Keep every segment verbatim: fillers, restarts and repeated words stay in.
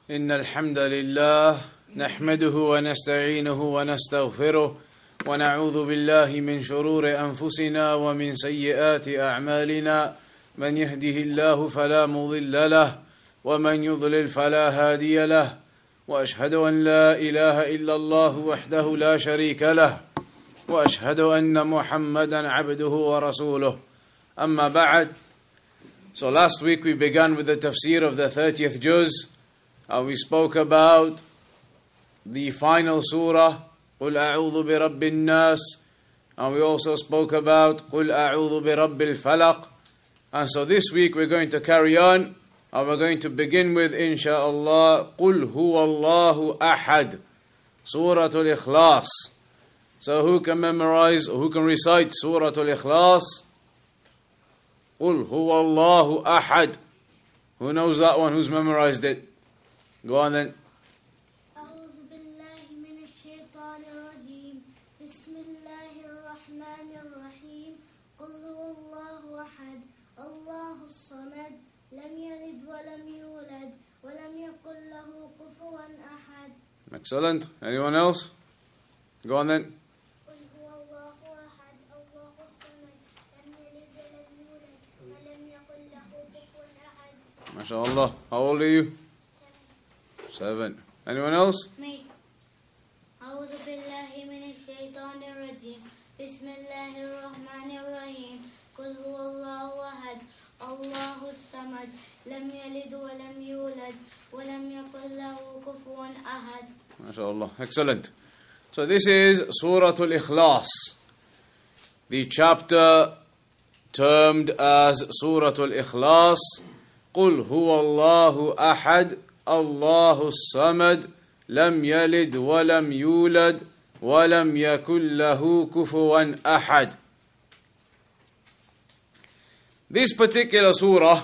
إن الحمد لله نحمده ونستعينه ونستغفره ونعوذ بالله من شرور أنفسنا ومن سيئات أعمالنا من يهده الله فلا مضل له ومن يضلل فلا هادي له وأشهد أن لا إله إلا الله وحده لا شريك له وأشهد أن محمدا عبده ورسوله أما بعد. So last week we began with the tafsir of the thirtieth juz. And we spoke about the final surah, قُلْ أَعُوذُ بِرَبِّ النَّاسِ, and we also spoke about قُلْ أَعُوذُ بِرَبِّ الْفَلَقِ. And so this week we're going to carry on, and we're going to begin with, insha'Allah, قُلْ هُوَ اللَّهُ أَحَدٌ, Surah Al-Ikhlas. So who can memorize, or who can recite Surah Al-Ikhlas? قُلْ هُوَ اللَّهُ أَحَدٌ. Who knows that one? Who's memorized it? Go on then. أعوذ بالله من الشيطان الرجيم بسم الله الرحمن الرحيم قل هو الله أحد الله الصمد لم يلد ولم يولد ولم يكن له كفوا أحد. Excellent. Anyone else? Go on then. قل هو الله أحد الله الصمد لم يلد ولم يولد ولم يكن له كفوا أحد. MashaAllah. How old are you? Seven. Anyone else? Me. أعوذ بالله من الشيطان الرجيم بسم الله الرحمن الرحيم قل هو الله أحد الله الصمد لم يلد ولم يولد ولم يكن له كفوا أحد. MashaAllah. Excellent. So this is Surah Al-Ikhlas, the chapter termed as Surah Al-Ikhlas. قل هو الله أحد الله الصمد لم يلد ولم يولد ولم يكن له كفوا أحد. This particular surah,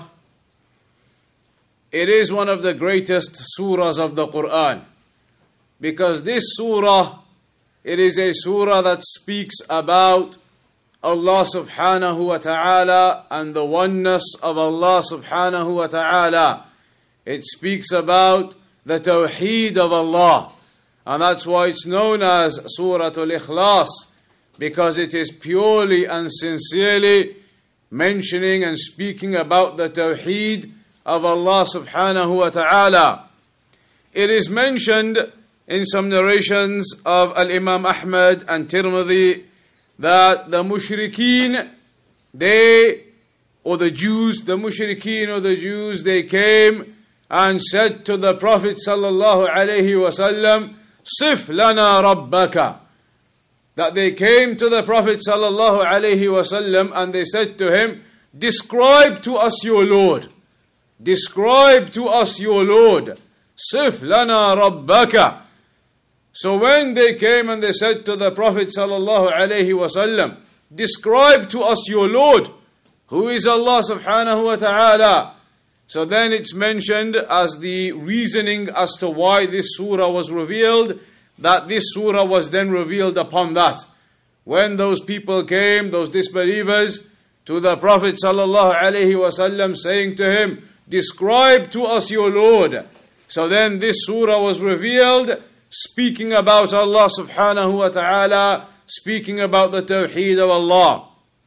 it is one of the greatest surahs of the Quran, because this surah, it is a surah that speaks about Allah subhanahu wa ta'ala and the oneness of Allah subhanahu wa ta'ala. It speaks about the Tawheed of Allah. And that's why it's known as Surah Al-Ikhlas, because it is purely and sincerely mentioning and speaking about the Tawheed of Allah subhanahu wa ta'ala. It is mentioned in some narrations of Al-Imam Ahmad and Tirmidhi that the mushrikeen, they, or the Jews, the mushrikeen or the Jews, they came and said to the Prophet sallallahu alaihi wasallam, "Sif lana rabbaka." That they came to the Prophet sallallahu alaihi wasallam and they said to him, "Describe to us your Lord. Describe to us your Lord. Sif lana rabbaka." So when they came and they said to the Prophet sallallahu alaihi wasallam, "Describe to us your Lord. Who is Allah subhanahu wa ta'ala?" So then it's mentioned as the reasoning as to why this surah was revealed, that this surah was then revealed upon that. When those people came, those disbelievers, to the Prophet sallallahu alaihi wasallam saying to him, "Describe to us your Lord." So then this surah was revealed, speaking about Allah subhanahu wa ta'ala, speaking about the Tawheed of Allah.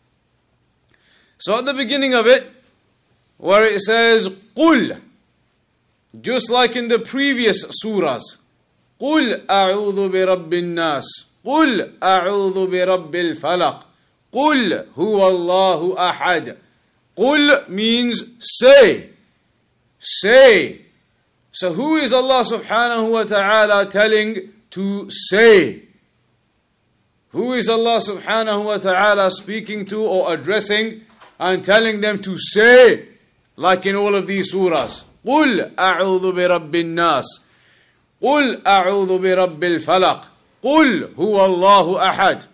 So at the beginning of it, where it says قُلْ, just like in the previous surahs, قُلْ أَعُوذُ بِرَبِّ النَّاسِ قُلْ أَعُوذُ بِرَبِّ الْفَلَقِ قُلْ هُوَ اللَّهُ أَحَدٌ. قُلْ means say, say. So who is Allah subhanahu wa ta'ala telling to say? Who is Allah subhanahu wa ta'ala speaking to or addressing and telling them to say? Like in all of these surahs. قُلْ أَعُوذُ بِرَبِّ النَّاسِ قُلْ أَعُوذُ بِرَبِّ الْفَلَقِ قُلْ هُوَ اللَّهُ أَحَدٌ.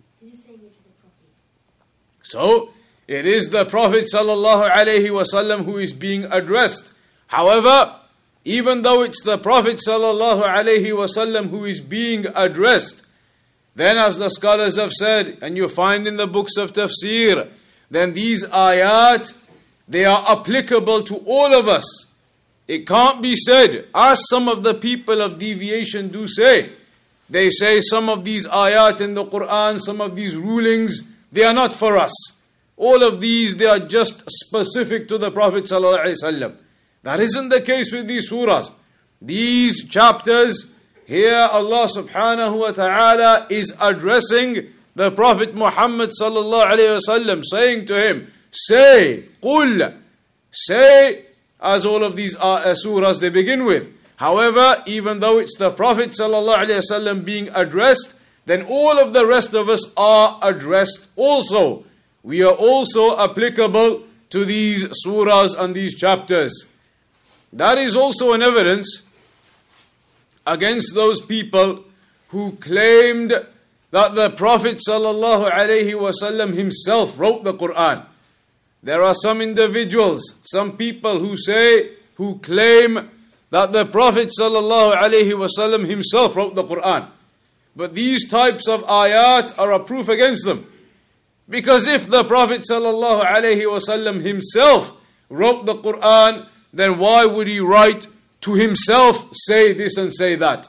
So, it is the Prophet sallallahu alaihi wasallam who is being addressed. However, even though it's the Prophet sallallahu alaihi wasallam who is being addressed, then as the scholars have said, and you find in the books of tafsir, then these ayat, they are applicable to all of us. It can't be said, as some of the people of deviation do say. They say some of these ayat in the Quran, some of these rulings, they are not for us. All of these, they are just specific to the Prophet ﷺ. That isn't the case with these surahs. These chapters, here Allah subhanahu wa ta'ala is addressing the Prophet Muhammad sallallahu alayhi wasallam, saying to him, say, qul, say, as all of these uh, surahs they begin with. However, even though it's the Prophet sallallahu alayhi wasallam being addressed, then all of the rest of us are addressed also. We are also applicable to these surahs and these chapters. That is also an evidence against those people who claimed that the Prophet sallallahu alaihi wasallam himself wrote the Quran. There are some individuals, some people who say, who claim that the Prophet sallallahu alaihi wasallam himself wrote the Quran. But these types of ayat are a proof against them. Because if the Prophet sallallahu alaihi wasallam himself wrote the Quran, then why would he write to himself, say this and say that?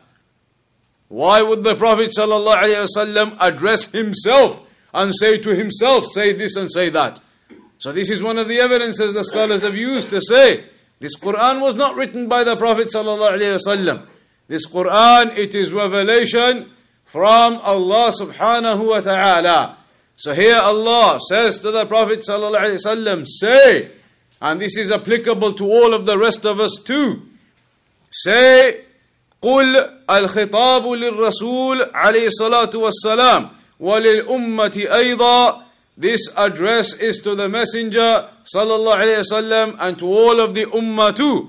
Why would the Prophet sallallahu alaihi wasallam address himself and say to himself, say this and say that? So this is one of the evidences the scholars have used to say, this Quran was not written by the Prophet sallallahu alaihi wasallam. This Quran, it is revelation from Allah subhanahu wa ta'ala. So here Allah says to the Prophet sallallahu alaihi wasallam, say, and this is applicable to all of the rest of us too. Say, قل الخطاب للرسول عليه الصلاة والسلام وللأمة أيضا. This address is to the Messenger sallallahu alaihi wasallam and to all of the Ummah too.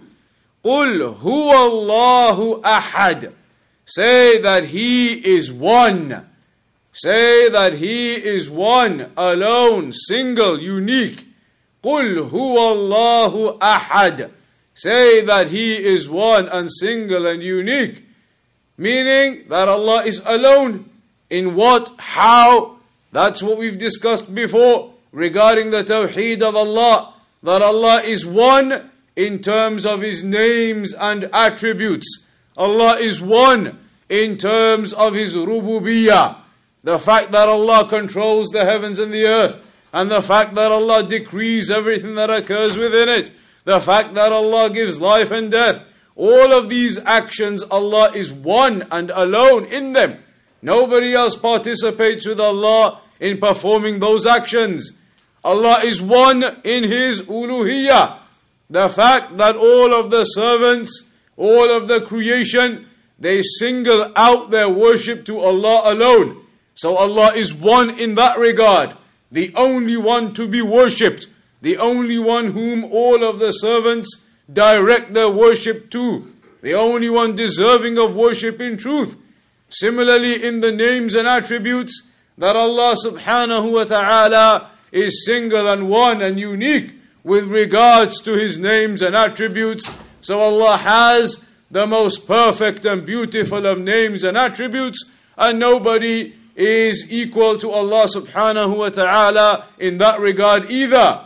قل هو الله أحد. Say that He is one. Say that He is one, alone, single, unique. قل هو الله أحد. Say that He is one and single and unique. Meaning that Allah is alone. In what? How? That's what we've discussed before regarding the Tawheed of Allah. That Allah is one in terms of His names and attributes. Allah is one in terms of His rububiyyah. The fact that Allah controls the heavens and the earth. And the fact that Allah decrees everything that occurs within it. The fact that Allah gives life and death. All of these actions, Allah is one and alone in them. Nobody else participates with Allah in performing those actions. Allah is one in His uluhiyyah. The fact that all of the servants, all of the creation, they single out their worship to Allah alone. So Allah is one in that regard. The only one to be worshipped. The only one whom all of the servants direct their worship to. The only one deserving of worship in truth. Similarly, in the names and attributes, that Allah subhanahu wa ta'ala is single and one and unique with regards to His names and attributes. So Allah has the most perfect and beautiful of names and attributes, and nobody is equal to Allah subhanahu wa ta'ala in that regard either.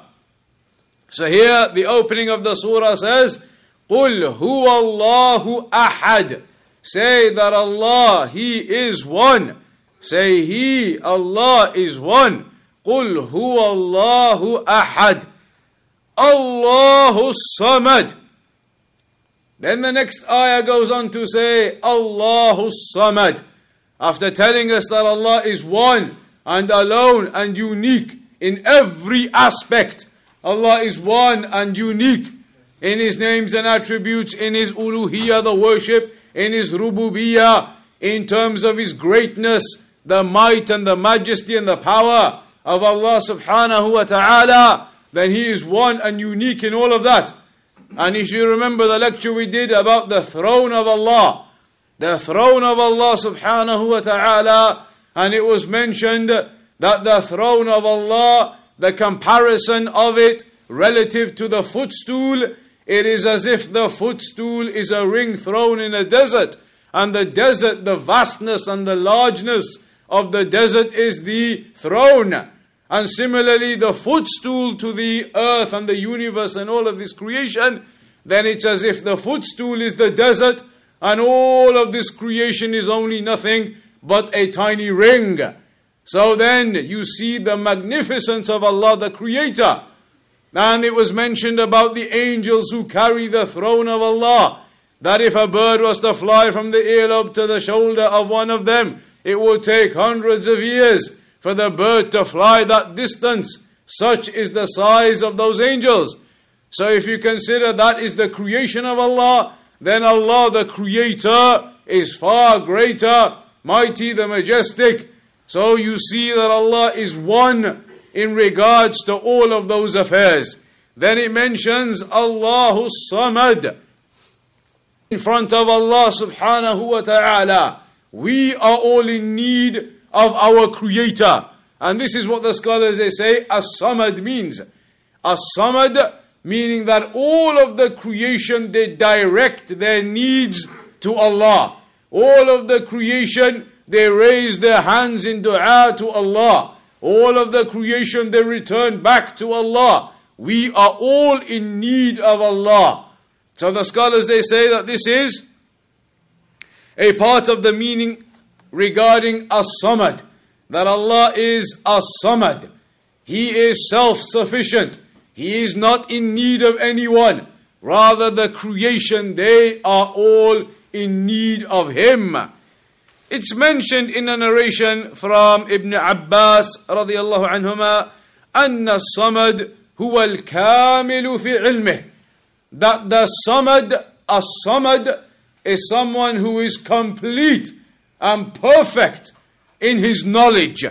So here the opening of the surah says, قُلْ هُوَ اللَّهُ أَحَدٌ. Say that Allah, He is one. Say He, Allah is one. قُلْ هُوَ اللَّهُ أَحَدٌ. Allahu Samad. Then the next ayah goes on to say, Allahu Samad. After telling us that Allah is one and alone and unique in every aspect. Allah is one and unique in His names and attributes, in His uluhiyyah, the worship, in His rububiyyah, in terms of His greatness, the might and the majesty and the power of Allah subhanahu wa ta'ala. Then He is one and unique in all of that. And if you remember the lecture we did about the throne of Allah, the throne of Allah subhanahu wa ta'ala, and it was mentioned that the throne of Allah, the comparison of it relative to the footstool, it is as if the footstool is a ring thrown in a desert, and the desert, the vastness and the largeness of the desert is the throne. And similarly, the footstool to the earth and the universe and all of this creation, then it's as if the footstool is the desert and all of this creation is only nothing but a tiny ring. So then you see the magnificence of Allah the Creator. And it was mentioned about the angels who carry the throne of Allah, that if a bird was to fly from the earlobe to the shoulder of one of them, it would take hundreds of years for the bird to fly that distance. Such is the size of those angels. So if you consider that is the creation of Allah, then Allah the Creator is far greater, mighty, the majestic. So you see that Allah is one in regards to all of those affairs. Then it mentions Allahu Samad. In front of Allah subhanahu wa ta'ala, we are all in need of our Creator. And this is what the scholars they say As-Samad means. As-Samad meaning that all of the creation, they direct their needs to Allah. All of the creation, they raise their hands in dua to Allah. All of the creation, they return back to Allah. We are all in need of Allah. So the scholars, they say that this is a part of the meaning regarding As-Samad. That Allah is As-Samad. He is self-sufficient. He is not in need of anyone. Rather, the creation, they are all in need of Him. It's mentioned in a narration from Ibn Abbas radiyallahu anhuma, أن الصمد هو الكامل في علمه. That the Samad, As-Samad, is someone who is complete and perfect in his knowledge.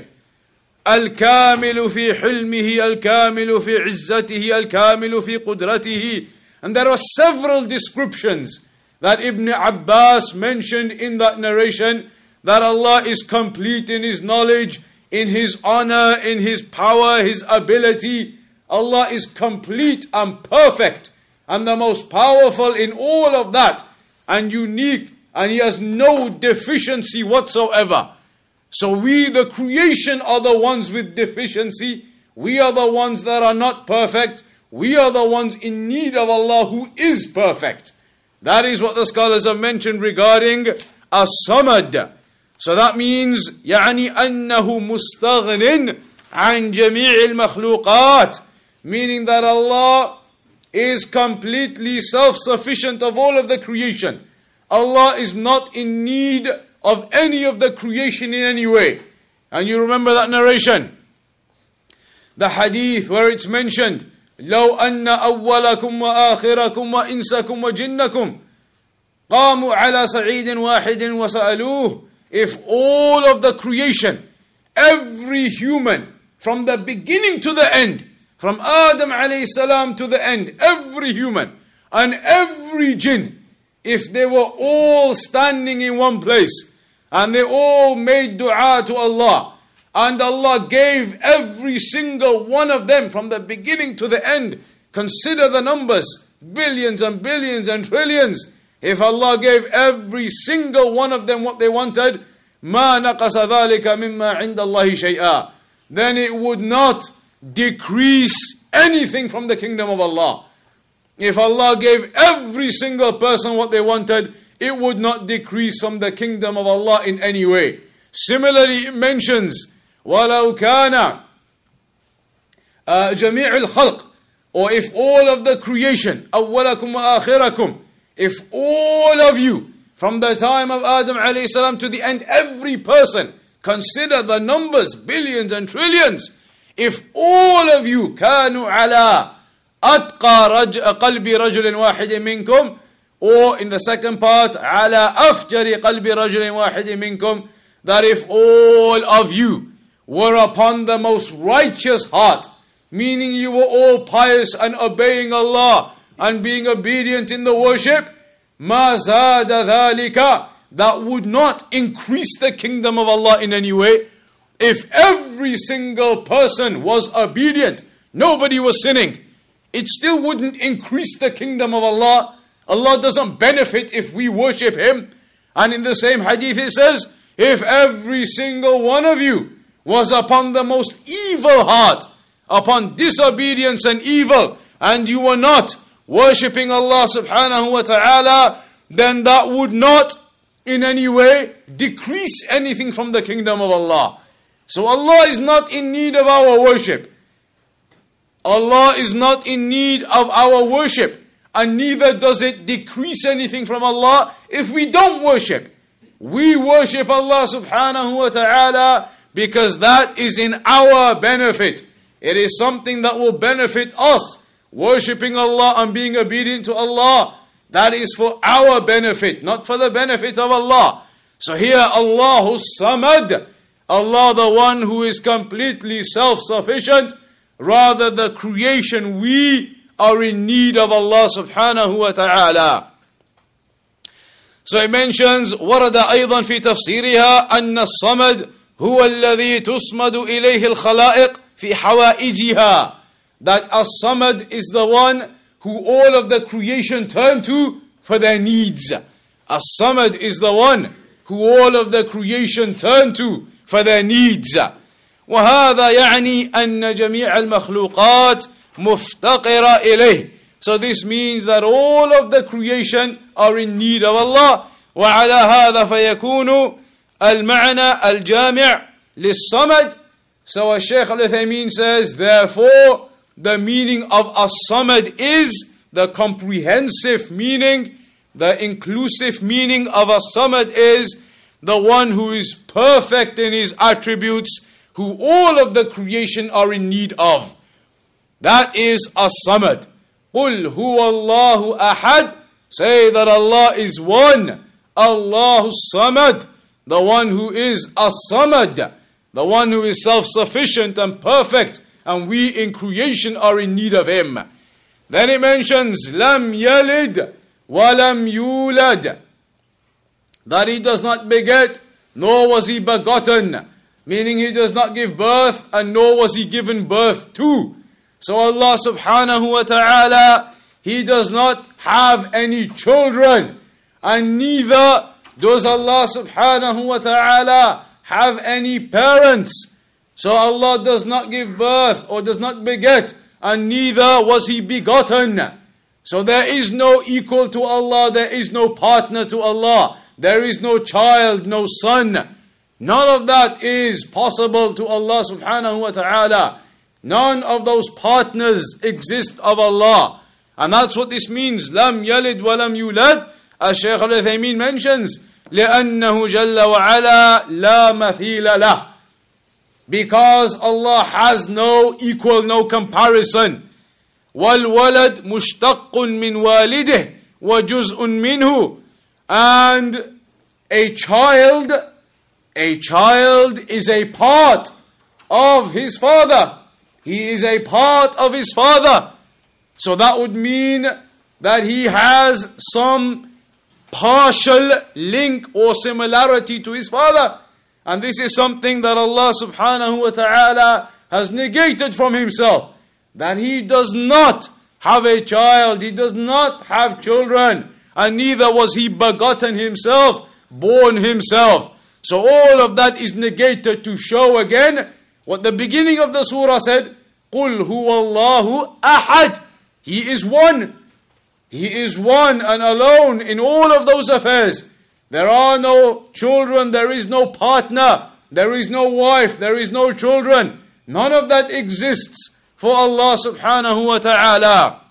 الكامل في حلمه, الكامل في عزته, الكامل في قدرته. And there are several descriptions that Ibn Abbas mentioned in that narration, that Allah is complete in His knowledge, in His honor, in His power, His ability. Allah is complete and perfect and the most powerful in all of that and unique, and He has no deficiency whatsoever. So we, the creation, are the ones with deficiency. We are the ones that are not perfect. We are the ones in need of Allah who is perfect. That is what the scholars have mentioned regarding As-Samad. So that means يعني أنه مستغن عن جميع المخلوقات, meaning that Allah is completely self-sufficient of all of the creation. Allah is not in need of any of the creation in any way. And you remember that narration, the hadith where it's mentioned, لو أن أولكم وآخركم وإنسكم وجنكم قاموا على صعيد واحد وسألوه. If all of the creation, every human, from the beginning to the end, from Adam alayhi salam to the end, every human and every jinn, if they were all standing in one place and they all made dua to Allah, and Allah gave every single one of them from the beginning to the end, consider the numbers, billions and billions and trillions. If Allah gave every single one of them what they wanted, مَا نَقَصَ ذَلِكَ مِمَّا عِنْدَ اللَّهِ شَيْئًا, then it would not decrease anything from the kingdom of Allah. If Allah gave every single person what they wanted, it would not decrease from the kingdom of Allah in any way. Similarly, it mentions وَلَوْ كَانَ جَمِيعُ الْخَلْقِ, or if all of the creation, أَوَّلَكُمْ وَآخِرَكُمْ, if all of you, from the time of Adam alayhi salam to the end, every person, consider the numbers, billions and trillions, if all of you كانوا على أتقى رج قلب رجل واحد منكم, or in the second part على أفجر قلب رجل واحد منكم, that if all of you were upon the most righteous heart, meaning you were all pious and obeying Allah and being obedient in the worship, مَا زَادَ ذَلِكَ, that would not increase the kingdom of Allah in any way. If every single person was obedient, nobody was sinning, it still wouldn't increase the kingdom of Allah. Allah doesn't benefit if we worship Him. And in the same hadith it says, if every single one of you was upon the most evil heart, upon disobedience and evil, and you were not, worshipping Allah subhanahu wa ta'ala, then that would not in any way decrease anything from the kingdom of Allah. So Allah is not in need of our worship. Allah is not in need of our worship, and neither does it decrease anything from Allah if we don't worship. We worship Allah subhanahu wa ta'ala because that is in our benefit. It is something that will benefit us. Worshipping Allah and being obedient to Allah, that is for our benefit, not for the benefit of Allah. So here, Allahu Samad, Allah the one who is completely self-sufficient, rather the creation, we are in need of Allah subhanahu wa ta'ala. So it mentions, وَرَدَ أَيْضًا فِي تَفْسِيرِهَا أَنَّ الصَّمَدْ هُوَ الَّذِي تُصْمَدُ إِلَيْهِ الْخَلَائِقِ فِي حَوَائِجِهَا. That As-Samad is the one who all of the creation turn to for their needs. As-Samad is the one who all of the creation turn to for their needs. وَهَذَا يَعْنِي أَنَّ جَمِيعَ الْمَخْلُوقَاتِ مُفْتَقِرَ إِلَيْهِ. So this means that all of the creation are in need of Allah. وَعَلَى هَذَا فَيَكُونُ الْمَعْنَى الْجَامِعِ لِلصَّمَدِ. So as Shaykh Al-Uthaymeen says, therefore, the meaning of As-Samad is the comprehensive meaning, the inclusive meaning of As-Samad is the one who is perfect in his attributes, who all of the creation are in need of. That is As-Samad. قُلْ هُوَ اللَّهُ أَحَدٌ. Say that Allah is one. Allahu Samad, the one who is As-Samad, the one who is self-sufficient and perfect, and we in creation are in need of Him. Then it mentions, لَمْ يَلِدْ وَلَمْ يُولَدْ. That He does not beget, nor was He begotten. Meaning He does not give birth, and nor was He given birth to. So Allah subhanahu wa ta'ala, He does not have any children. And neither does Allah subhanahu wa ta'ala have any parents. So Allah does not give birth or does not beget, and neither was He begotten. So there is no equal to Allah, there is no partner to Allah, there is no child, no son. None of that is possible to Allah subhanahu wa ta'ala. None of those partners exist of Allah. And that's what this means. لَمْ يَلِدْ وَلَمْ يُولَدْ. As Shaykh Al-Uthaymeen mentions, لِأَنَّهُ جَلَّ وَعَلَى لَا مَثِيلَ لَهُ. Because Allah has no equal, no comparison. وَالْوَلَدْ مُشْتَقٌ مِّنْ وَالِدِهِ وَجُزْءٌ مِّنْهُ. And a child, a child is a part of his father. He is a part of his father. So that would mean that he has some partial link or similarity to his father. And this is something that Allah subhanahu wa ta'ala has negated from Himself. That He does not have a child, He does not have children, and neither was He begotten Himself, born Himself. So all of that is negated to show again what the beginning of the surah said, قُلْ هُوَ اللَّهُ أَحَدٌ. He is one. He is one and alone in all of those affairs. There are no children, there is no partner, there is no wife, there is no children. None of that exists for Allah subhanahu wa ta'ala.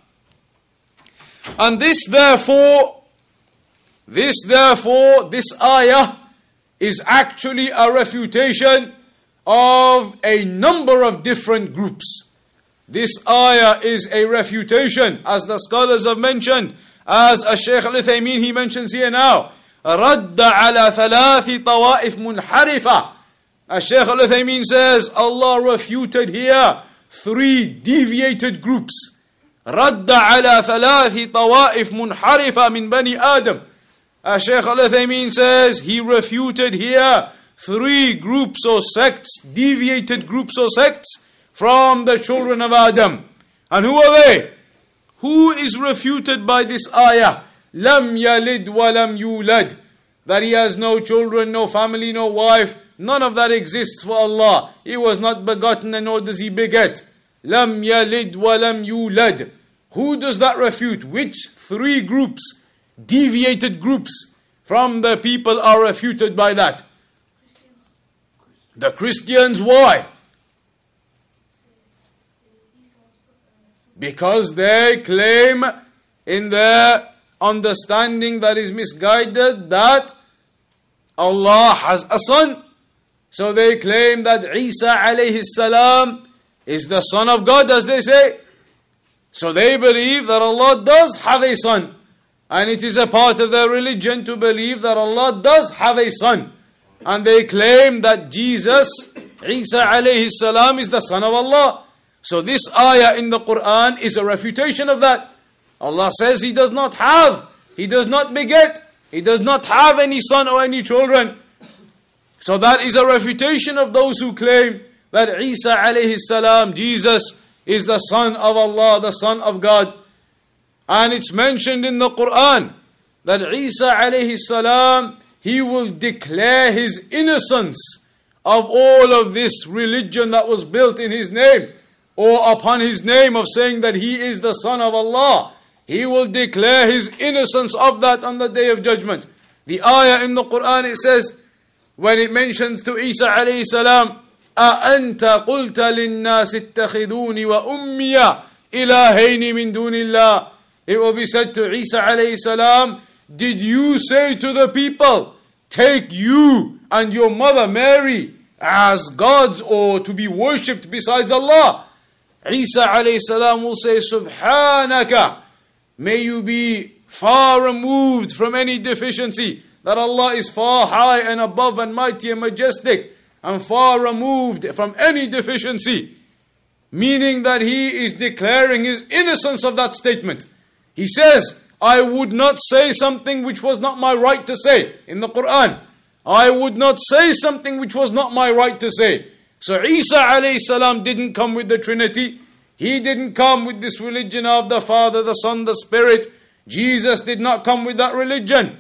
And this therefore, this therefore, this ayah is actually a refutation of a number of different groups. This ayah is a refutation, as the scholars have mentioned, as Shaykh Al-Uthaymeen he mentions here now. رَدَّ عَلَى ثَلَاثِ طَوَائِفْ مُنْحَرِفَةٍ. As Shaykh Al-Uthaymeen says, Allah refuted here three deviated groups. رَدَّ عَلَى ثَلَاثِ طَوَائِفْ مُنْحَرِفَةٍ مِنْ بَنِي آدَمٍ. As Shaykh Al-Uthaymeen says, he refuted here three groups or sects, deviated groups or sects from the children of Adam. And who are they? Who is refuted by this ayah? لَمْ يَلِدْ وَلَمْ يُولَدْ. That He has no children, no family, no wife. None of that exists for Allah. He was not begotten and nor does He beget. لَمْ يَلِدْ وَلَمْ يُولَدْ. Who does that refute? Which three groups, deviated groups from the people are refuted by that? Christians. The Christians. Why? Because they claim in their understanding that is misguided that Allah has a son. So they claim that Isa alayhi salam is the son of God, as they say. So they believe that Allah does have a son. And it is a part of their religion to believe that Allah does have a son. And they claim that Jesus, Isa alayhi salam, is the son of Allah. So this ayah in the Quran is a refutation of that. Allah says He does not have, He does not beget, He does not have any son or any children. So that is a refutation of those who claim that Isa alayhi salam, Jesus, is the son of Allah, the son of God. And it's mentioned in the Quran that Isa alayhi salam, he will declare his innocence of all of this religion that was built in his name, or upon his name, of saying that he is the son of Allah. He will declare his innocence of that on the day of judgment. The ayah in the Quran, it says, when it mentions to Isa alayhi salam, أَأَنْتَ قُلْتَ لِلنَّاسِ اتَّخِذُونِ وَأُمِّيَ إِلَهَيْنِ مِن دُونِ اللَّهِ. It will be said to Isa alayhi salam, did you say to the people, take you and your mother Mary as gods or to be worshipped besides Allah? Isa alayhi salam will say, Subhanaka, may you be far removed from any deficiency, that Allah is far high and above and mighty and majestic, and far removed from any deficiency. Meaning that he is declaring his innocence of that statement. He says, I would not say something which was not my right to say in the Quran. I would not say something which was not my right to say. So Isa alayhi salam didn't come with the Trinity. He didn't come with this religion of the Father, the Son, the Spirit. Jesus did not come with that religion.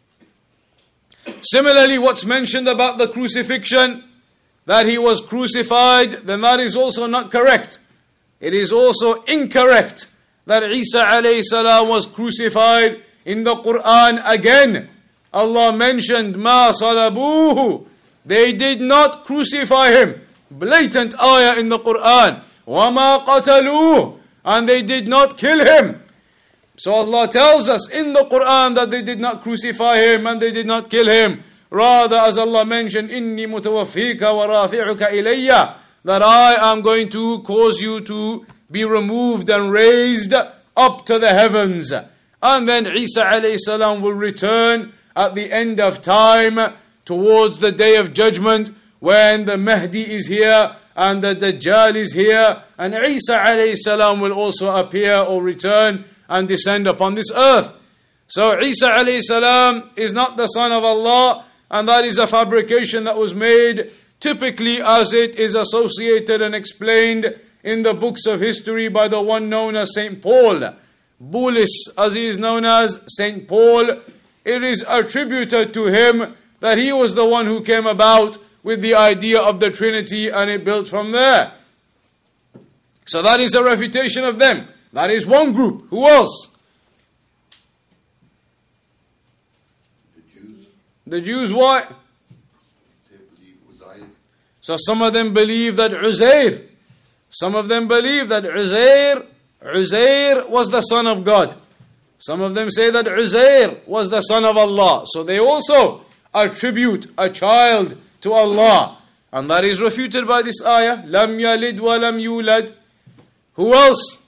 Similarly, what's mentioned about the crucifixion, that he was crucified, then that is also not correct. It is also incorrect that Isa alayhi salam was crucified. In the Quran again, Allah mentioned, Ma salabuhu. They did not crucify him. Blatant ayah in the Quran. وَمَا قَتَلُوهُ. And they did not kill him. So Allah tells us in the Quran that they did not crucify him and they did not kill him. Rather, as Allah mentioned, إِنِّي مُتَوَفِّيكَ وَرَافِعُكَ إِلَيَّ, that I am going to cause you to be removed and raised up to the heavens. And then Isa alayhi salam will return at the end of time towards the day of judgment, when the Mahdi is here and the Dajjal is here, and Isa alayhi salam will also appear or return and descend upon this earth. So Isa alayhi salam is not the son of Allah, and that is a fabrication that was made typically as it is associated and explained in the books of history by the one known as Saint Paul. Bullis, as he is known as, Saint Paul, it is attributed to him that he was the one who came about with the idea of the Trinity, and it built from there. So that is a refutation of them. That is one group. Who else? The Jews. The Jews what? They believe Uzair. So some of them believe that Uzair, some of them believe that Uzair, Uzair was the son of God. Some of them say that Uzair was the son of Allah. So they also attribute a child to Allah. And that is refuted by this ayah. Lam yalid wa lam yulad. Who else?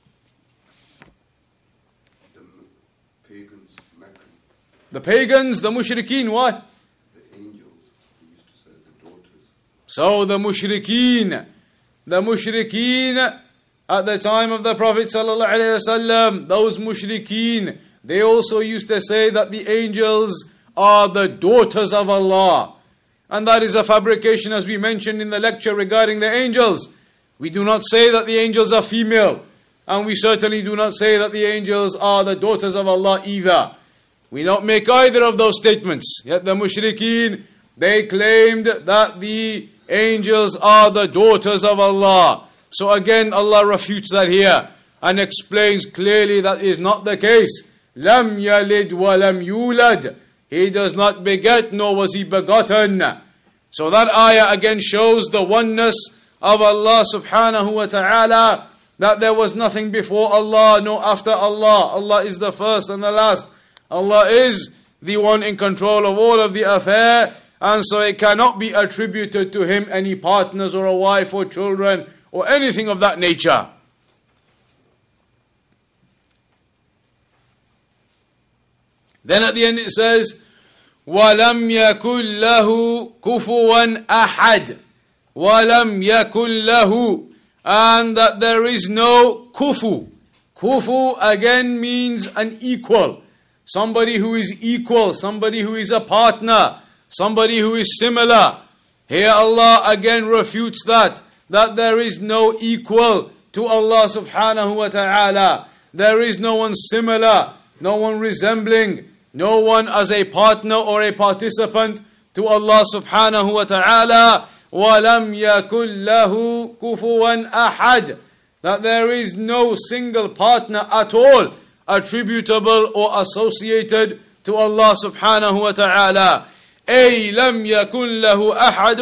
The pagans, Meccan. The pagans, the mushrikeen, what? The angels who used to say the daughters. So the mushrikeen, the mushrikeen at the time of the Prophet sallallahu alaihi wasallam, those mushrikeen, they also used to say that the angels are the daughters of Allah. And that is a fabrication, as we mentioned in the lecture regarding the angels. We do not say that the angels are female, and we certainly do not say that the angels are the daughters of Allah either. We don't make either of those statements. Yet the mushrikeen, they claimed that the angels are the daughters of Allah. So again, Allah refutes that here. and explains clearly that is not the case. Lam yalid wa lam yulad. He does not beget, nor was he begotten. So that ayah again shows the oneness of Allah subhanahu wa ta'ala, that there was nothing before Allah, no after Allah. Allah is the first and the last. Allah is the one in control of all of the affair, and so it cannot be attributed to Him any partners or a wife or children or anything of that nature. Then at the end it says, وَلَمْ يَكُنْ لَهُ كُفُوًا أَحَدٌ وَلَمْ يَكُنْ لَهُ, and that there is no kufu. Kufu again means an equal. Somebody who is equal, somebody who is a partner, somebody who is similar. Here Allah again refutes that, that there is no equal to Allah subhanahu wa ta'ala. There is no one similar, no one resembling, no one as a partner or a participant to Allah subhanahu wa ta'ala. وَلَمْ يَكُنْ لَهُ كُفُوًا أَحَدٌ, that there is no single partner at all attributable or associated to Allah subhanahu wa ta'ala. أي لم يكن له أحد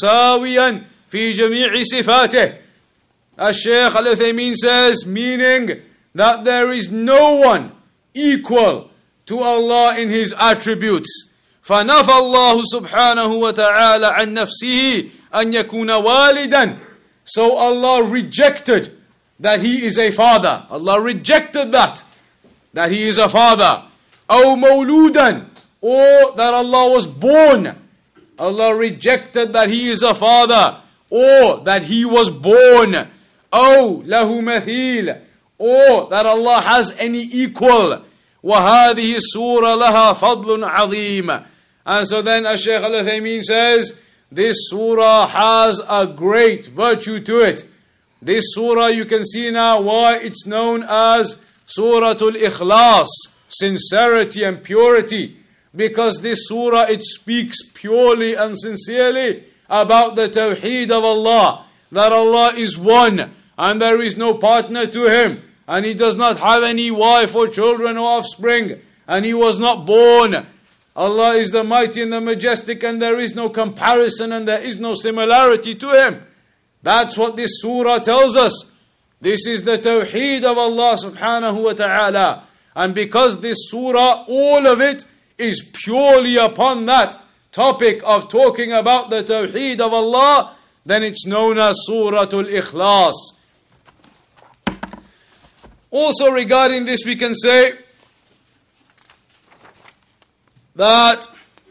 مساويا في جميع صفاته. As Shaykh Al-Uthaymin says, meaning that there is no one equal to Allah in His attributes. فنفى الله سبحانه وتعالى عن نفسه أن يكون والدا. So Allah rejected that He is a father. Allah rejected that, that He is a father. أو مولودا, or that Allah was born. Allah rejected that He is a father, or that He was born. أو له مثيل, or that Allah has any equal. وهذه السورة لها فضل عظيم. And so then as Shaykh Al-Uthaymin says, this surah has a great virtue to it. This surah, you can see now why it's known as Suratul Ikhlas, sincerity and purity. Because this surah, it speaks purely and sincerely about the Tawheed of Allah, that Allah is one and there is no partner to Him, and He does not have any wife or children or offspring, and He was not born. Allah is the mighty and the majestic, and there is no comparison and there is no similarity to Him. That's what this surah tells us. This is the Tawheed of Allah subhanahu wa ta'ala. And because this surah, all of it is purely upon that topic of talking about the Tawheed of Allah, then it's known as Suratul Ikhlas. Also regarding this we can say that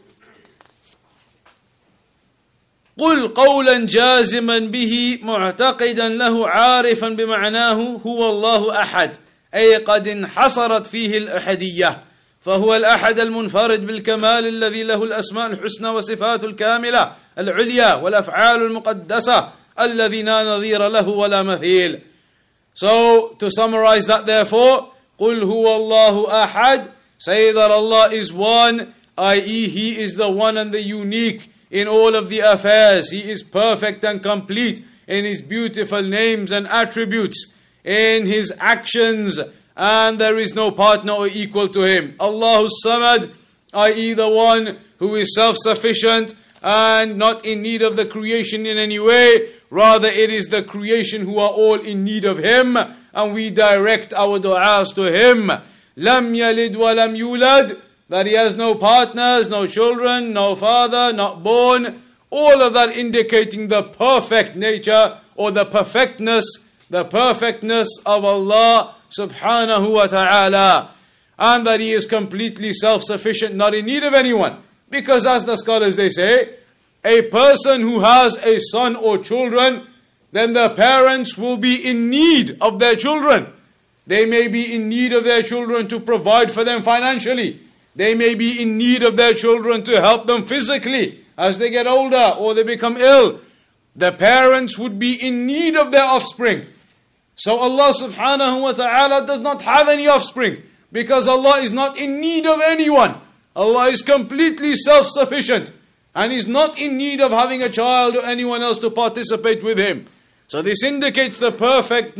قل قولا جازما به معتقدا له عارفا بمعناه هو الله أحد، أي قد انحصرت فيه الأحدية، فهو الأحد المنفرد بالكمال الذي له الأسماء الحسنى وصفات الكاملة العليا والأفعال المقدسة الذي لا نظير له ولا مثيل. So to summarize that, therefore, قل هو الله أحد, say that Allah is one, that is He is the one and the unique in all of the affairs. He is perfect and complete in His beautiful names and attributes, in His actions, and there is no partner or equal to Him. Allahu Samad, that is the one who is self-sufficient and not in need of the creation in any way. Rather, it is the creation who are all in need of Him, and we direct our du'as to Him. Lam yalid wa lam yulad, that He has no partners, no children, no father, not born. All of that indicating the perfect nature or the perfectness, the perfectness of Allah subhanahu wa ta'ala. And that He is completely self-sufficient, not in need of anyone. Because as the scholars they say, a person who has a son or children, then the parents will be in need of their children. They may be in need of their children to provide for them financially. They may be in need of their children to help them physically as they get older or they become ill. The parents would be in need of their offspring. So Allah subhanahu wa ta'ala does not have any offspring, because Allah is not in need of anyone. Allah is completely self-sufficient and is not in need of having a child or anyone else to participate with Him. So this indicates the perfectness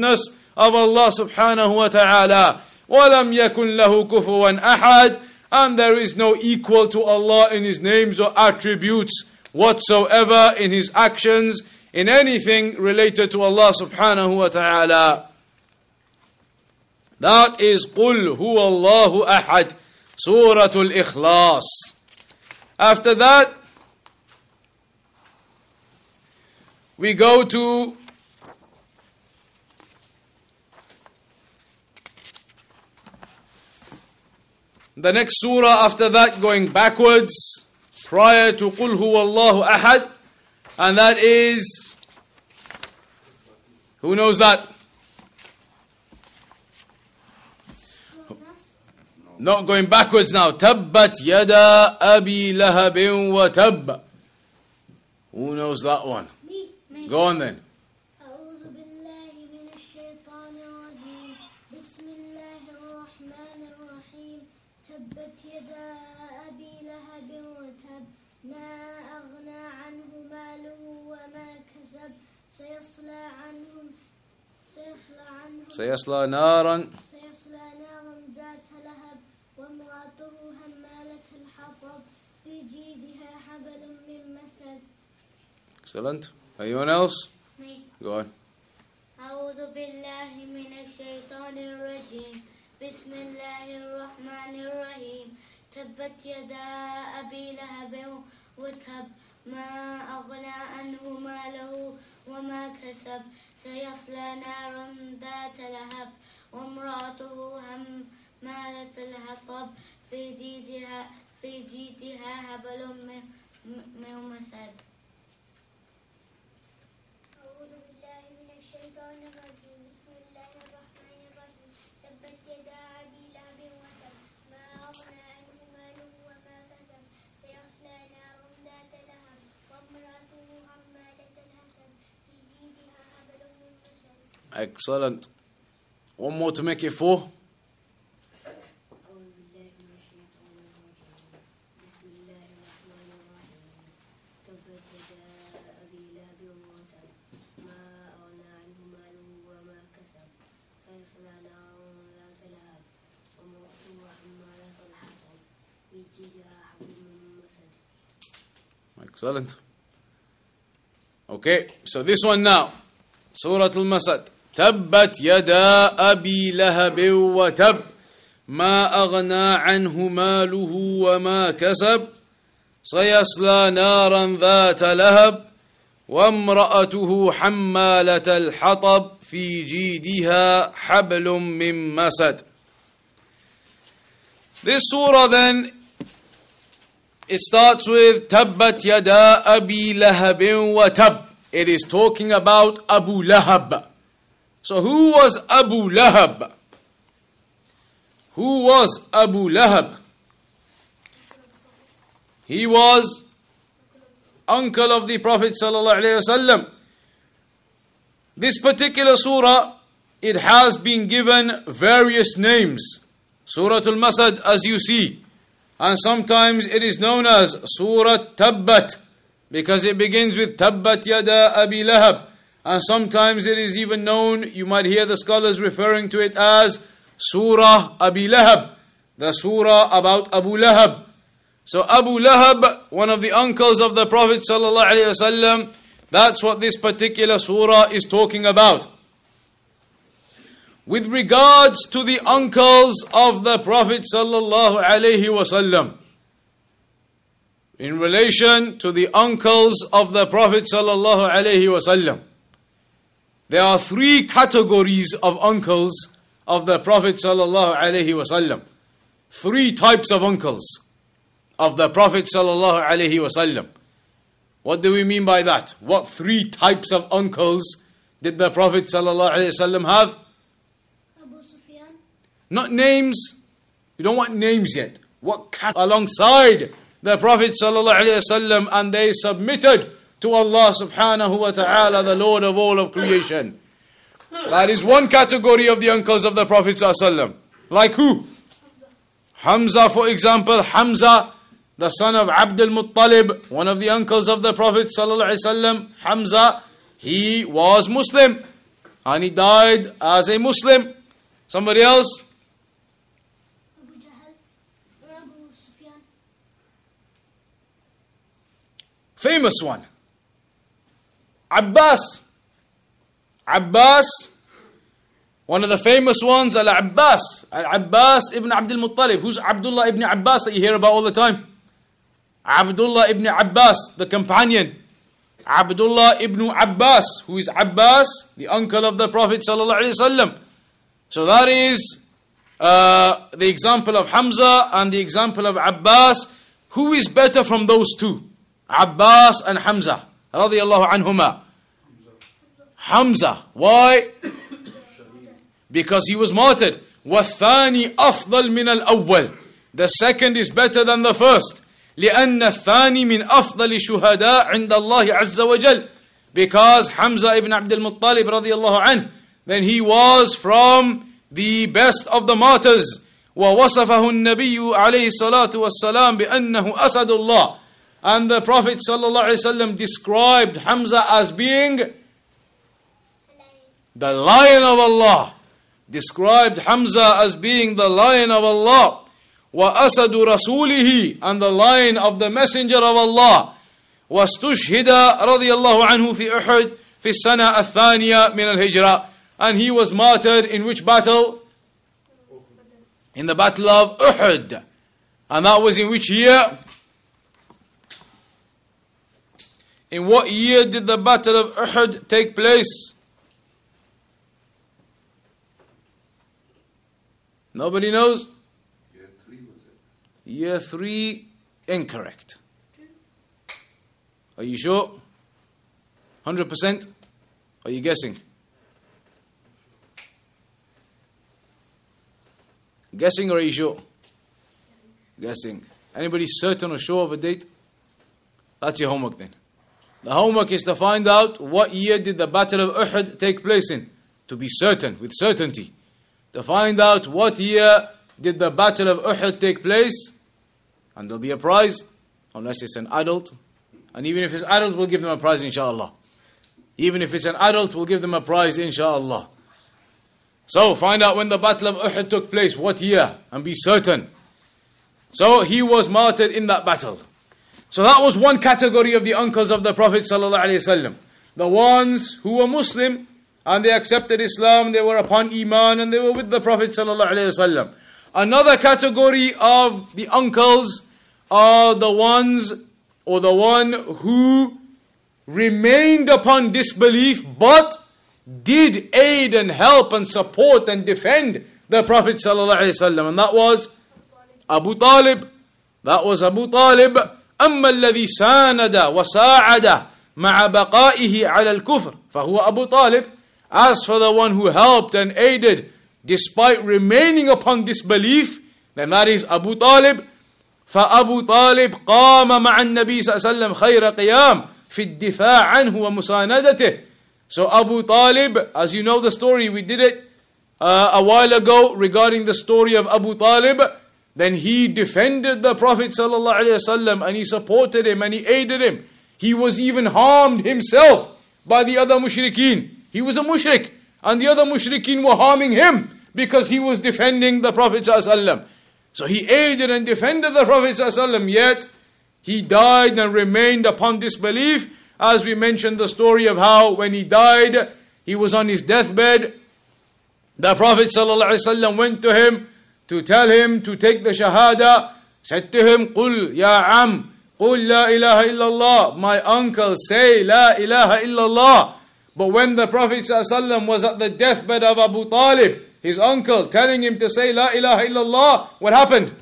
of Allah subhanahu wa ta'ala. وَلَمْ يَكُنْ لَهُ كُفُوًا أَحَدٌ. And there is no equal to Allah in His names or attributes whatsoever, in His actions, in anything related to Allah subhanahu wa ta'ala. That is قُلْ هُوَ اللَّهُ أَحَدٌ, Suratul Ikhlas. After that, we go to the next surah after that, going backwards, prior to قُلْ هُوَ اللَّهُ أَحَدٌ, and that is, who knows that? Not going backwards now. تَبَّتْ يَدَا أَبِي لَهَبٍ وَتَبَّ. Who knows that one? Me. Me. Go on then. أعوذ بالله من الشيطان الرجيم بسم الله الرحمن الرحيم تبت يدا أبي لهب وتب ما أغنى عنه ماله وما كسب سيصلى عنهم سيصلى عنهم سيصلى نارا سيصلى نارا ذات لهب وامرأته حمالة الحطب في جيدها حبل من مسد. Excellent. Anyone else? Me. Go on. أعوذ بالله من الشيطان الرجيم بسم الله الرحمن الرحيم تبت يدا أبي لهب وتب ما أغنى عنه ماله وما كسب سيصلى نارا ذات لهب وامرأته حمالة الحطب في جيدها في جيدها حبل من مسد. أعوذ بالله من الشيطان الرجيم بسم الله الرحمن الرحيم تبت يدا أبي لهب وتب ما أغنى عنه ماله وما كسب سيصلى نارا ذات لهب وامرأته حمالة الحطب في جيدها حبل من مسد. Excellent. One more to make it four. Excellent. Okay, so this one now. Surah Al-Masad. تبت يدا أبي لهب وتب ما أغنى عنه ماله وما كسب سيصلى نارا ذات لهب وامرأته حمالة الحطب في جيدها حبل من مسد. This surah then, it starts with تبت يدا أبي لهب وتب. It is talking about Abu Lahab. So who was Abu Lahab? Who was Abu Lahab? He was uncle of the Prophet sallallahu alaihi wasallam. This particular surah, it has been given various names. Surah Al-Masad, as you see. And sometimes it is known as Surah Tabbat, because it begins with Tabbat Yada Abi Lahab. And sometimes it is even known, you might hear the scholars referring to it as Surah Abi Lahab, the surah about Abu Lahab. So Abu Lahab, one of the uncles of the Prophet sallallahu alaihi wasallam, that's what this particular surah is talking about. With regards to the uncles of the Prophet sallallahu alaihi wasallam, in relation to the uncles of the Prophet sallallahu alaihi wasallam, there are three categories of uncles of the Prophet sallallahu alaihi wasallam. Three types of uncles of the Prophet sallallahu alaihi wasallam. What do we mean by that? What three types of uncles did the Prophet sallallahu alaihi wasallam have? Abu Sufyan. Not names. You don't want names yet. What cat alongside the Prophet sallallahu alaihi wasallam, and they submitted to Allah subhanahu wa ta'ala, the Lord of all of creation. That is one category of the uncles of the Prophet sallallahu alaihi wasallam. Like who? Hamza, for example. Hamza, the son of Abdul Muttalib, one of the uncles of the Prophet sallallahu alaihi wasallam. Hamza, he was Muslim. and he died as a Muslim. Somebody else? Abu Jahl or Abu Sufyan. Famous one. Abbas. Abbas. One of the famous ones, Al-Abbas. Al-Abbas ibn Abdul Muttalib. Who's Abdullah ibn Abbas that you hear about all the time? Abdullah ibn Abbas, the companion. Abdullah ibn Abbas, who is Abbas, the uncle of the Prophet sallallahu alaihi wasallam. So that is uh, the example of Hamza and the example of Abbas. Who is better from those two? Abbas and Hamza, radiyallahu anhuma. Hamza. Why? Because he was martyred. وَالثَّانِي أَفْضَلْ مِنَ الْأَوَّلِ. The second is better than the first. لأن الثاني من أفضل شهداء عند الله عز وجل. Because Hamza ibn Abdul Muttalib radiyallahu anh, then he was from the best of the martyrs. ووصفه النبي عليه الصلاة والسلام بأنه أسد الله. And the Prophet sallallahu alaihi wasallam described Hamza as being the lion of Allah. Described Hamza as being the lion of Allah. وَأَسَدُ رَسُولِهِ, and the lion of the messenger of Allah. وَاسْتُشْهِدَ رَضِيَ اللَّهُ عَنْهُ فِي أُحُدٍ فِي السَّنَةِ الثَّانِيَةِ مِنَ الْهِجْرَةِ. And he was martyred in which battle? In the battle of Uhud. And that was in which year? In what year did the battle of Uhud take place? Nobody knows? Year three was it? Year three, incorrect. Are you sure? one hundred percent? Are you guessing? Guessing or are you sure? Guessing. Anybody certain or sure of a date? That's your homework then. The homework is to find out what year did the Battle of Uhud take place in. To be certain, with certainty. To find out what year did the Battle of Uhud take place. And there'll be a prize. Unless it's an adult. And even if it's adult, we'll give them a prize, inshallah. Even if it's an adult, we'll give them a prize, inshallah. So, find out when the Battle of Uhud took place, what year, and be certain. So, he was martyred in that battle. So, that was one category of the uncles of the Prophet sallallahu alaihi wasallam. The ones who were Muslim, and they accepted Islam, they were upon Iman, and they were with the Prophet sallallahu alaihi wasallam. Another category of the uncles are the ones, or the one who remained upon disbelief, but did aid and help and support and defend the Prophet sallallahu alaihi wasallam, and that was Abu Talib. That was Abu Talib. أما الذي ساند وساعد مع بقائه على الكفر فهو أبو طالب. As for the one who helped and aided despite remaining upon disbelief, then that is Abu Talib. فأبو طالب قام مع النبي صلى الله عليه وسلم خير قيام في الدفاع عنه ومساندته. So Abu Talib, as you know the story, we did it uh, a while ago regarding the story of Abu Talib. Then he defended the Prophet sallallahu alaihi wasallam, and he supported him and he aided him. He was even harmed himself by the other mushrikeen. He was a mushrik, and the other mushrikeen were harming him because he was defending the Prophet sallallahu alaihi wasallam. So he aided and defended the Prophet sallallahu alaihi wasallam, yet he died and remained upon disbelief. As we mentioned the story of how when he died, he was on his deathbed. The Prophet sallallahu alaihi wasallam went to him to tell him to take the shahada. Said to him, قُلْ يَا عَمْ قُلْ لَا إِلَهَ إِلَّا اللَّهِ. My uncle, say La ilaha illallah. But when the Prophet ﷺ was at the deathbed of Abu Talib, his uncle, telling him to say La ilaha illallah, what happened?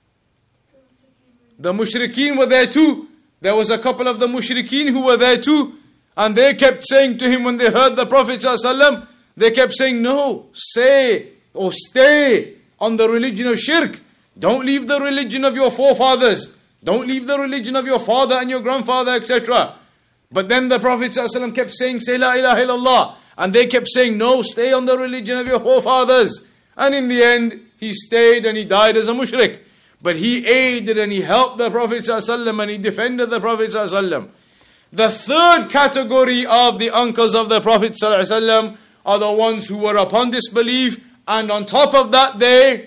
The mushrikeen were there too. There was a couple of the mushrikeen who were there too. And they kept saying to him when they heard the Prophet ﷺ, they kept saying, no, say or stay on the religion of shirk. Don't leave the religion of your forefathers. Don't leave the religion of your father and your grandfather, et cetera. But then the Prophet ﷺ kept saying, say La ilaha illallah. And they kept saying, no, stay on the religion of your forefathers. And in the end, he stayed and he died as a mushrik. But he aided and he helped the Prophet ﷺ and he defended the Prophet ﷺ. The third category of the uncles of the Prophet ﷺ are the ones who were upon disbelief, and on top of that they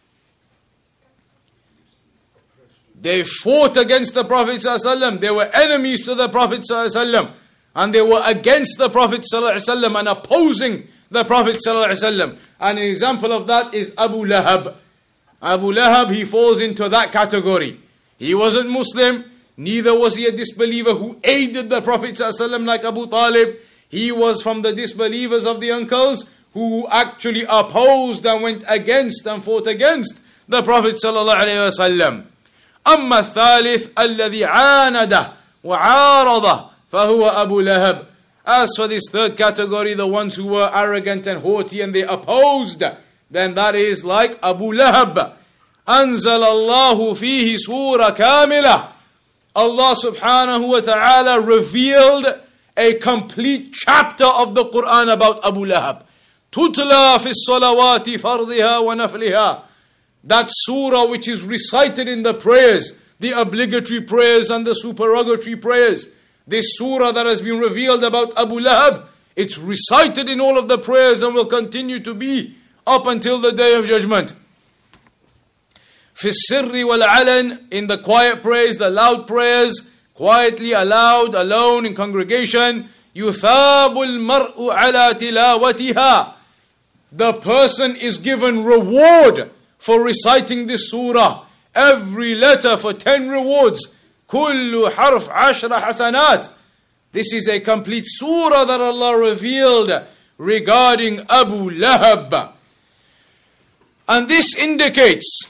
they fought against the Prophet ﷺ. They were enemies to the Prophet ﷺ, and they were against the Prophet ﷺ and opposing the Prophet ﷺ. And an example of that is Abu Lahab. Abu Lahab, he falls into that category. He wasn't Muslim, neither was he a disbeliever who aided the Prophet ﷺ like Abu Talib. He was from the disbelievers of the uncles who actually opposed and went against and fought against the Prophet ﷺ. أما الثالث الذي عاند وعارض فهو أبو لهب. As for this third category, the ones who were arrogant and haughty and they opposed, then that is like Abu Lahab. أنزل الله فيه سورة كاملة. Allah subhanahu wa ta'ala revealed a complete chapter of the Quran about Abu Lahab. تُتْلَى فِي الصَّلَوَاتِ فَرْضِهَا وَنَفْلِهَا. That surah which is recited in the prayers, the obligatory prayers and the supererogatory prayers. This surah that has been revealed about Abu Lahab, it's recited in all of the prayers and will continue to be up until the Day of Judgment. في السر والعلن, in the quiet prayers, the loud prayers, quietly, aloud, alone, in congregation. يثاب المرء على تلاوتها. The person is given reward for reciting this surah. Every letter for ten rewards. كل حرف عشر حسنات. This is a complete surah that Allah revealed regarding Abu Lahab. And this indicates,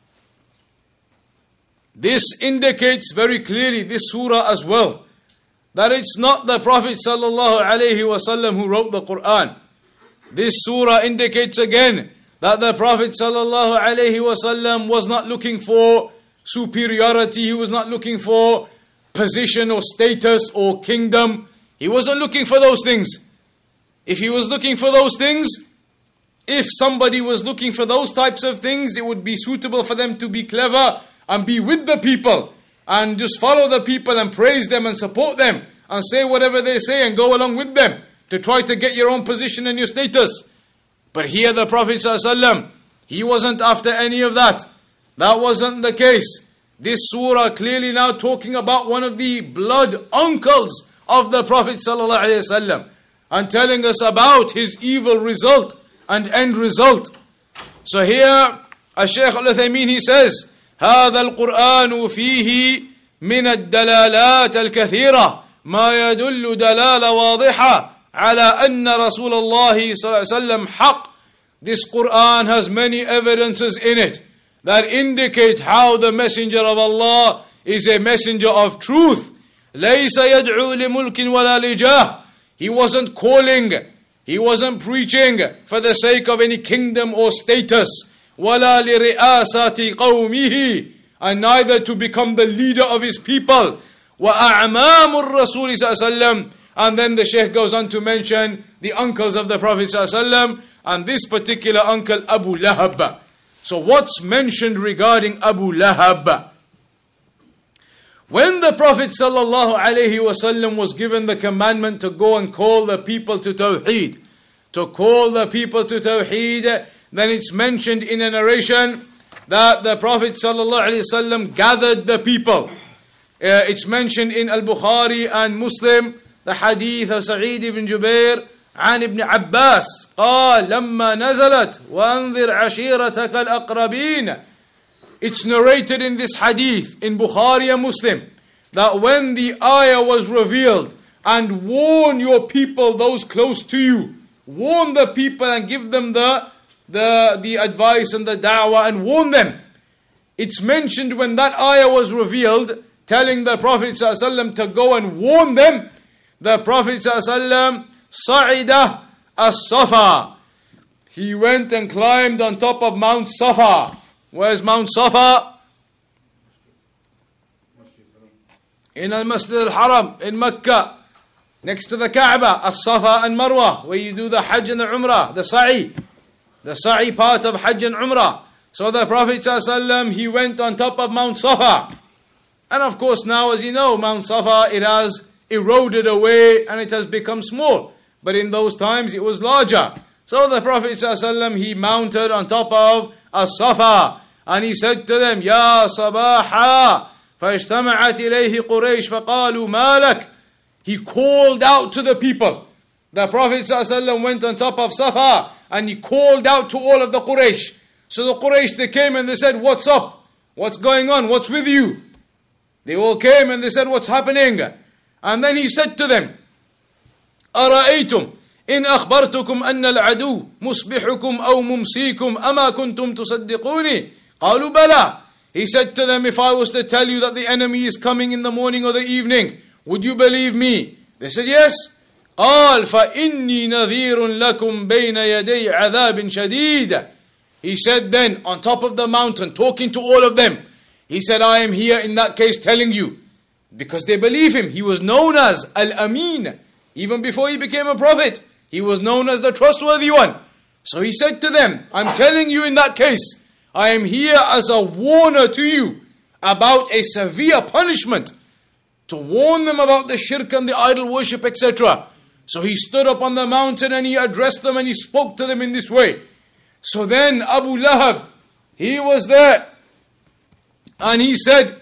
this indicates very clearly, this surah as well, that it's not the Prophet sallallahu alaihi wasallam who wrote the Quran. This surah indicates again that the Prophet sallallahu alaihi wasallam was not looking for superiority. He was not looking for position or status or kingdom. He wasn't looking for those things. If he was looking for those things, if somebody was looking for those types of things, it would be suitable for them to be clever and be with the people and just follow the people and praise them and support them and say whatever they say and go along with them to try to get your own position and your status. But here the Prophet ﷺ, he wasn't after any of that. That wasn't the case. This surah clearly now talking about one of the blood uncles of the Prophet ﷺ and telling us about his evil result and end result. So here, Shaykh Al-Uthaymeen, he says, هذا القرآن فيه من الدلالات الكثيرة ما يدل دلالة واضحة على أن رسول الله صلى الله عليه وسلم حق. This Quran has many evidences in it that indicate how the Messenger of Allah is a messenger of truth. ليس يدعو لملك ولا لجاه. He wasn't calling, he wasn't preaching for the sake of any kingdom or status. ولا لرئاسة قومه, and neither to become the leader of his people. وأعمام الرسول صلى الله عليه وسلم. And then the Shaykh goes on to mention the uncles of the Prophet صلى الله عليه وسلم, and this particular uncle Abu Lahab. So what's mentioned regarding Abu Lahab? When the Prophet sallallahu alaihi wasallam was given the commandment to go and call the people to Tawheed, to call the people to Tawheed, then it's mentioned in a narration that the Prophet sallallahu alaihi wasallam gathered the people. Uh, it's mentioned in Al-Bukhari and Muslim, the hadith of Sa'id ibn Jubair عن ابن عباس قال لما نزلت وأنذر عشيرتك الأقربين. It's narrated in this hadith in Bukhari and Muslim that when the ayah was revealed, and warn your people, those close to you, warn the people and give them the, the, the advice and the da'wah and warn them. It's mentioned when that ayah was revealed, telling the Prophet ﷺ to go and warn them, the Prophet ﷺ صعد الصفا. He went and climbed on top of Mount Safa. Where's Mount Safa? In Al-Masjid Al-Haram in Mecca, next to the Kaaba, As-Safa and Marwa, where you do the Hajj and the Umrah, the Sa'i, the Sa'i part of Hajj and Umrah. So the Prophet ﷺ, he went on top of Mount Safa. And of course now, as you know, Mount Safa, it has eroded away and it has become small. but in those times it was larger. So the Prophet ﷺ, he mounted on top of a Safa, and he said to them, Ya Sabaha, فاجتمعت إليه قريش فقالوا ما لك. He called out to the people. The Prophet ﷺ went on top of Safa and he called out to all of the Quraysh. So the Quraysh, they came and they said, what's up? What's going on? What's with you? They all came and they said, what's happening? And then he said to them, أرأيتم إن أخبرتكم أن العدو مصبحكم أو ممسيكم أما كنتم تصدقوني قالوا بلى. He said to them, if I was to tell you that the enemy is coming in the morning or the evening, would you believe me? They said, yes. قال فإني نذير لكم بين يدي عذاب شديد. He said then, on top of the mountain, talking to all of them, he said, I am here in that case telling you, because they believe him. He was known as Al-Amin. Even before he became a prophet, he was known as the trustworthy one. So he said to them, I'm telling you in that case, I am here as a warner to you about a severe punishment, to warn them about the shirk and the idol worship, et cetera. So he stood up on the mountain and he addressed them and he spoke to them in this way. So then Abu Lahab, he was there and he said,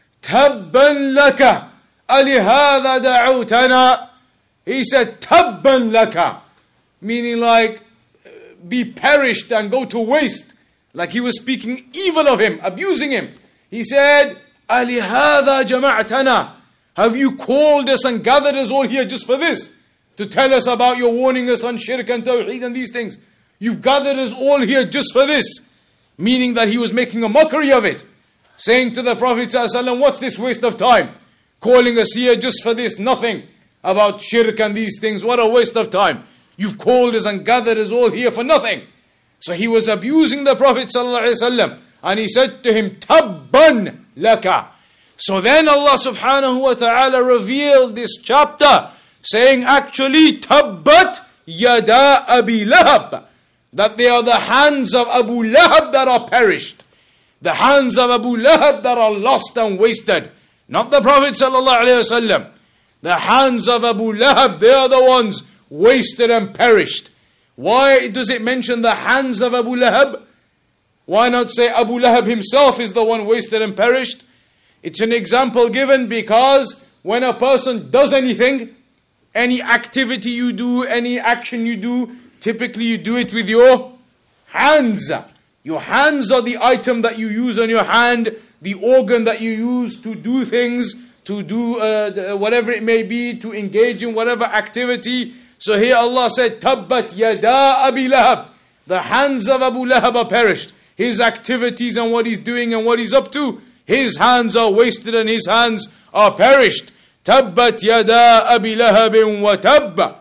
Tabban laka alihadha da'utana. He said, Tabban laka, meaning like, be perished and go to waste. Like he was speaking evil of him, abusing him. He said, alihadha jama'atana. Have you called us and gathered us all here just for this? To tell us about your warning us on shirk and tawheed and these things. You've gathered us all here just for this. Meaning that he was making a mockery of it. Saying to the Prophet ﷺ, what's this waste of time? Calling us here just for this, nothing about shirk and these things. What a waste of time. You've called us and gathered us all here for nothing. So he was abusing the Prophet ﷺ. And he said to him, Tabban laka. So then Allah subhanahu wa ta'ala revealed this chapter, saying actually, Tabbat yada Abi Lahab. That they are the hands of Abu Lahab that are perished. The hands of Abu Lahab that are lost and wasted. Not the Prophet sallallahu alaihi wasallam. The hands of Abu Lahab, they are the ones wasted and perished. Why does it mention the hands of Abu Lahab? Why not say Abu Lahab himself is the one wasted and perished? It's an example given because when a person does anything, any activity you do, any action you do, typically you do it with your hands. Your hands are the item that you use on your hand, the organ that you use to do things, to do uh, whatever it may be, to engage in whatever activity. So here Allah said, Tabbat yada Abi Lahab. The hands of Abu Lahab are perished. His activities and what he's doing and what he's up to, his hands are wasted and his hands are perished. Tabbat yada Abi Lahabin wa tabba.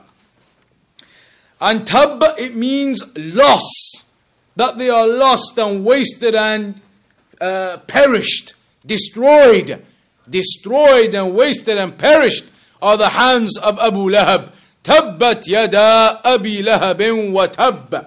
And tab, it means loss. That they are lost and wasted and uh, perished, destroyed. Destroyed and wasted and perished are the hands of Abu Lahab. Tabbat yada Abi Lahabin wa tabba.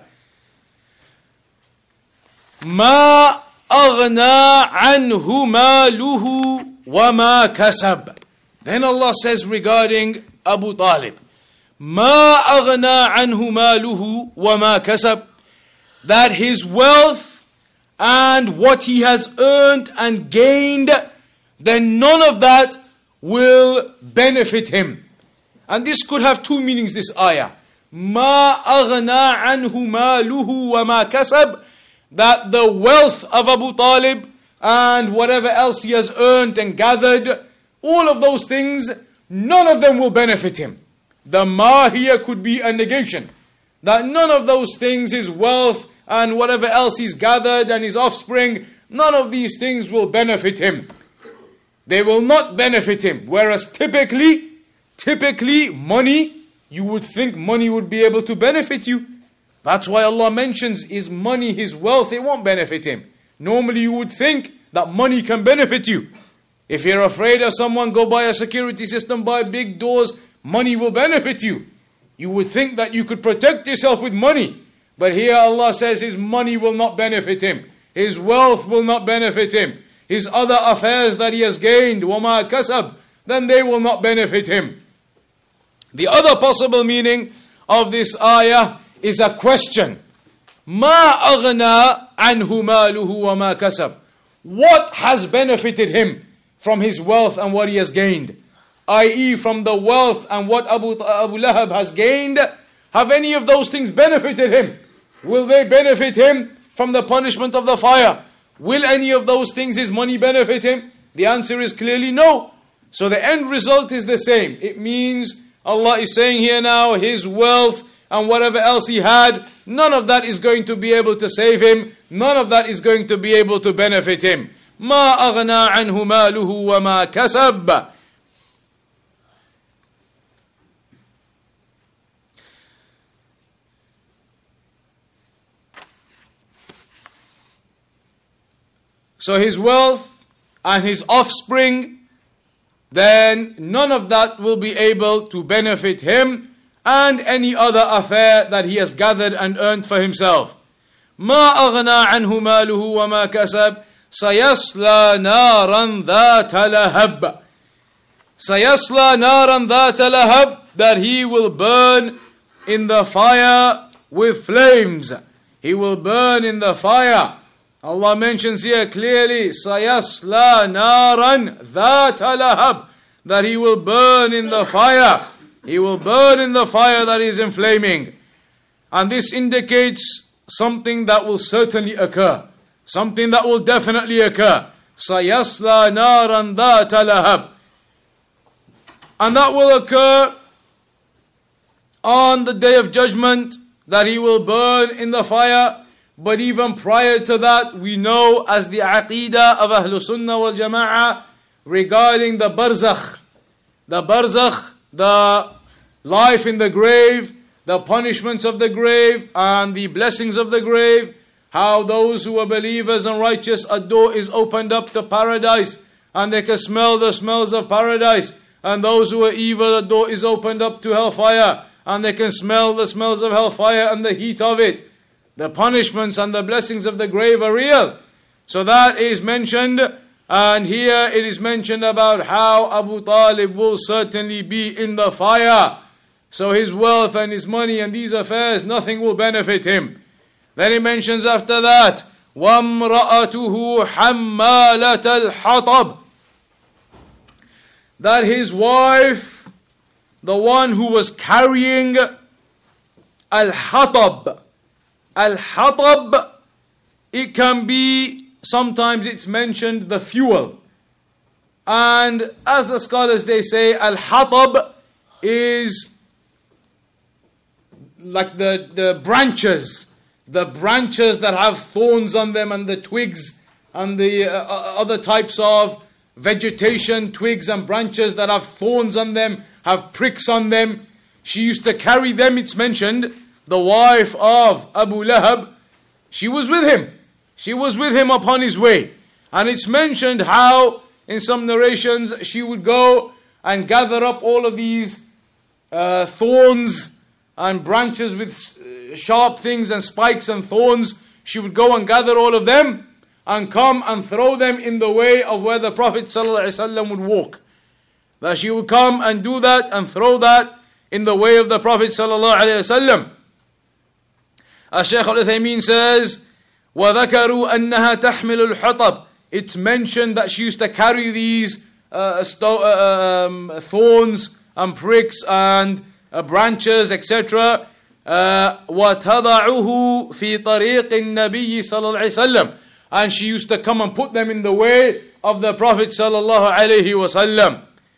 Ma aghna anhu maluhu wa ma kasab. Then Allah says regarding Abu Talib, Ma aghna anhu maluhu wa ma kasab, that his wealth and what he has earned and gained, then none of that will benefit him. And this could have two meanings, this ayah. Ma aghna anhu maluhu wa ma kasab, that the wealth of Abu Talib and whatever else he has earned and gathered, all of those things, none of them will benefit him. The ma here could be a negation. That none of those things, his wealth and whatever else he's gathered and his offspring, none of these things will benefit him. They will not benefit him. Whereas typically, typically money, you would think money would be able to benefit you. That's why Allah mentions his money, his wealth, it won't benefit him. Normally you would think that money can benefit you. If you're afraid of someone, go buy a security system, buy big doors, money will benefit you. You would think that you could protect yourself with money. But here Allah says his money will not benefit him. His wealth will not benefit him. His other affairs that he has gained, وَمَا كَسَبْ, then they will not benefit him. The other possible meaning of this ayah is a question. ما أغنى عنه ماله وما كسب. What has benefited him from his wealth and what he has gained? that is from the wealth and what Abu, Abu Lahab has gained. Have any of those things benefited him? Will they benefit him from the punishment of the fire? Will any of those things, his money, benefit him? The answer is clearly no. So the end result is the same. It means Allah is saying here now, his wealth and whatever else he had, none of that is going to be able to save him. None of that is going to be able to benefit him. ما أغنى عنه ماله وما كسب. So his wealth and his offspring, then none of that will be able to benefit him and any other affair that he has gathered and earned for himself. ما أغنى عنه ماله وما كسب سيصلى نارا ذات لهب. سيصلى نارا ذات لهب, that he will burn in the fire with flames. He will burn in the fire. Allah mentions here clearly, سيصلى نارا ذات لهب, that he will burn in the fire. He will burn in the fire that is inflaming. And this indicates something that will certainly occur. Something that will definitely occur. سيصلى نارا ذات لهب. And that will occur on the day of judgment, that he will burn in the fire. But even prior to that, we know as the aqidah of Ahlul Sunnah wal Jama'ah regarding the barzakh. The barzakh, the life in the grave, the punishments of the grave, and the blessings of the grave. How those who are believers and righteous, a door is opened up to paradise, and they can smell the smells of paradise. And those who are evil, a door is opened up to hellfire, and they can smell the smells of hellfire and the heat of it. The punishments and the blessings of the grave are real. So that is mentioned. And here it is mentioned about how Abu Talib will certainly be in the fire. So his wealth and his money and these affairs, nothing will benefit him. Then he mentions after that, وَامْرَأَتُهُ حَمَّالَةَ الْحَطَبِ, that his wife, the one who was carrying al-hatab. Al-hatab, it can be, sometimes it's mentioned the fuel. And as the scholars they say, al-hatab is like the, the branches, the branches that have thorns on them and the twigs and the uh, other types of vegetation, twigs and branches that have thorns on them, have pricks on them. She used to carry them, it's mentioned. The wife of Abu Lahab, she was with him. She was with him upon his way. And it's mentioned how, in some narrations, she would go and gather up all of these uh, thorns and branches with sharp things and spikes and thorns. She would go and gather all of them and come and throw them in the way of where the Prophet ﷺ would walk. That she would come and do that and throw that in the way of the Prophet ﷺ. As Shaykh Al-Uthaymeen says, وَذَكَرُوا أَنَّهَا تَحْمِلُ الْحَطَبِ, it's mentioned that she used to carry these uh, sto- uh, um, thorns and pricks and uh, branches, et cetera. Uh, وَتَضَعُهُ فِي طَرِيقِ النَّبِيِّ صَلَى اللَّهُ عَلَيْهِ وسلم. And she used to come and put them in the way of the Prophet sallallahu alaihi wasallam.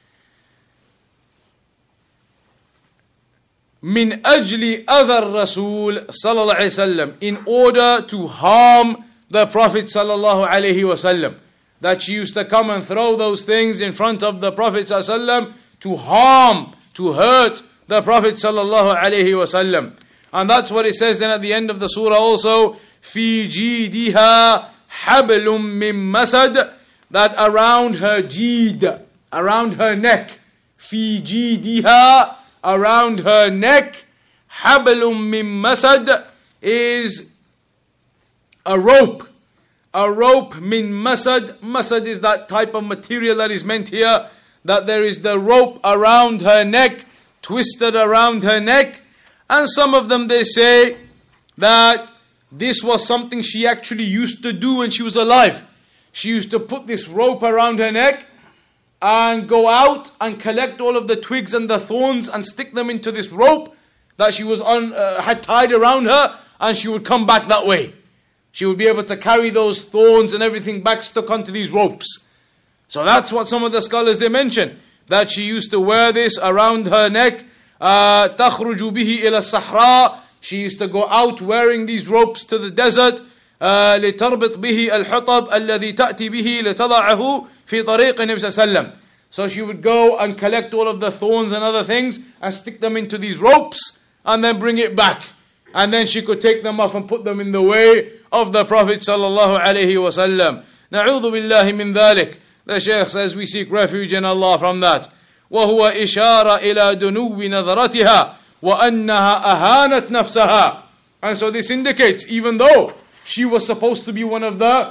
من أجل أذى الرسول صلى الله عليه وسلم, in order to harm the Prophet صلى الله عليه وسلم. That she used to come and throw those things in front of the Prophet صلى الله عليه وسلم to harm, to hurt the Prophet صلى الله عليه وسلم. And that's what it says then at the end of the surah also, في جيدها حبل من مسد, that around her jeed, around her neck, في جيدها, around her neck, hablum min masad, is a rope. A rope min masad. Masad is that type of material that is meant here, that there is the rope around her neck, twisted around her neck, And some of them, they say that this was something she actually used to do when she was alive. She used to put this rope around her neck and go out and collect all of the twigs and the thorns and stick them into this rope that she was on, uh, had tied around her, and she would come back that way. She would be able to carry those thorns and everything back stuck onto these ropes. So that's what some of the scholars, they mention, that she used to wear this around her neck. تَخْرُجُ بِهِ إِلَى الصَّحْرَاءِ She used to go out wearing these ropes to the desert. لِتَرْبِطْ بِهِ الْحُطَبْ الَّذِي تَأْتِي بِهِ لِتَضَعَهُ فِي طَرِيقِ النَّبِيِّ صلى الله عليه وسلم. So she would go and collect all of the thorns and other things and stick them into these ropes and then bring it back. And then she could take them off and put them in the way of the Prophet sallallahu alaihi wasallam. نعوذ بالله من ذلك. The Shaykh says we seek refuge in Allah from that. وهو إشارة إلى دنو نظرتها وأنها أهانت نفسها. And so this indicates, even though she was supposed to be one of the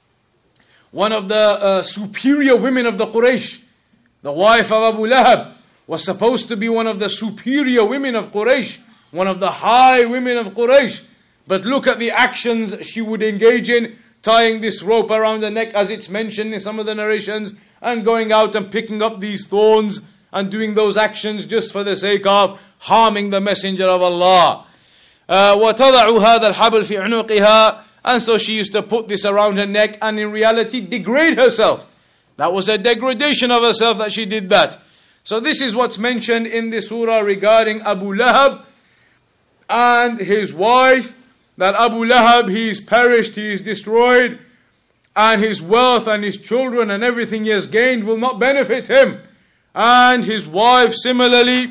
one of the uh, superior women of the Quraysh, the wife of Abu Lahab was supposed to be one of the superior women of Quraysh, one of the high women of Quraysh. But look at the actions she would engage in, tying this rope around the neck as it's mentioned in some of the narrations, and going out and picking up these thorns and doing those actions just for the sake of harming the Messenger of Allah. وَتَضَعُ هَذَا الْحَبْلِ فِي عُنُقِهَا And so she used to put this around her neck and in reality degrade herself. That was a degradation of herself that she did that. So this is what's mentioned in the surah regarding Abu Lahab and his wife, that Abu Lahab, he is perished, he is destroyed, and his wealth and his children and everything he has gained will not benefit him. And his wife similarly,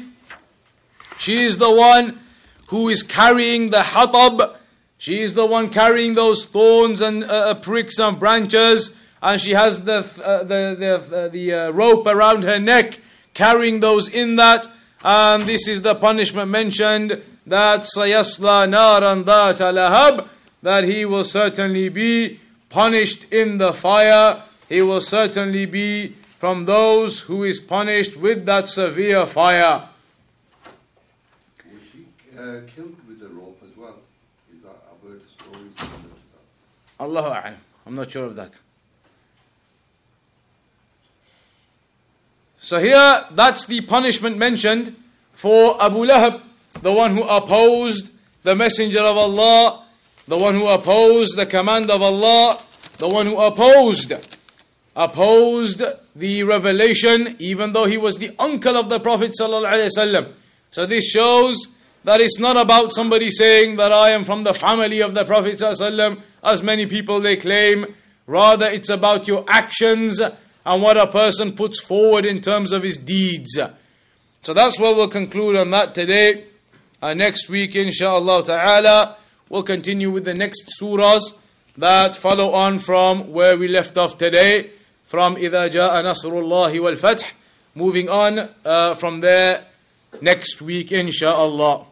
she is the one who is carrying the hatab, she is the one carrying those thorns and uh, pricks and branches, and she has the uh, the the, uh, the uh, rope around her neck, carrying those in that. And this is the punishment mentioned, that sayasla naran dhata lahab, that he will certainly be punished in the fire. He will certainly be from those who is punished with that severe fire. Was she uh, killed with the rope as well? Is that, I've heard stories similar to that. Allahu a'lam. I'm not sure of that. So here, that's the punishment mentioned for Abu Lahab, the one who opposed the Messenger of Allah, the one who opposed the command of Allah, the one who opposed, opposed the revelation, even though he was the uncle of the Prophet sallallahu alaihi wasallam. So this shows that it's not about somebody saying that I am from the family of the Prophet sallallahu alaihi wasallam, as many people they claim. Rather, it's about your actions and what a person puts forward in terms of his deeds. So that's where we'll conclude on that today. Uh, next week, inshaAllah ta'ala, we'll continue with the next surahs that follow on from where we left off today, from إِذَا جَاءَ نَصْرُ اللَّهِ وَالْفَتْحِ. Moving on uh, from there next week, inshaAllah.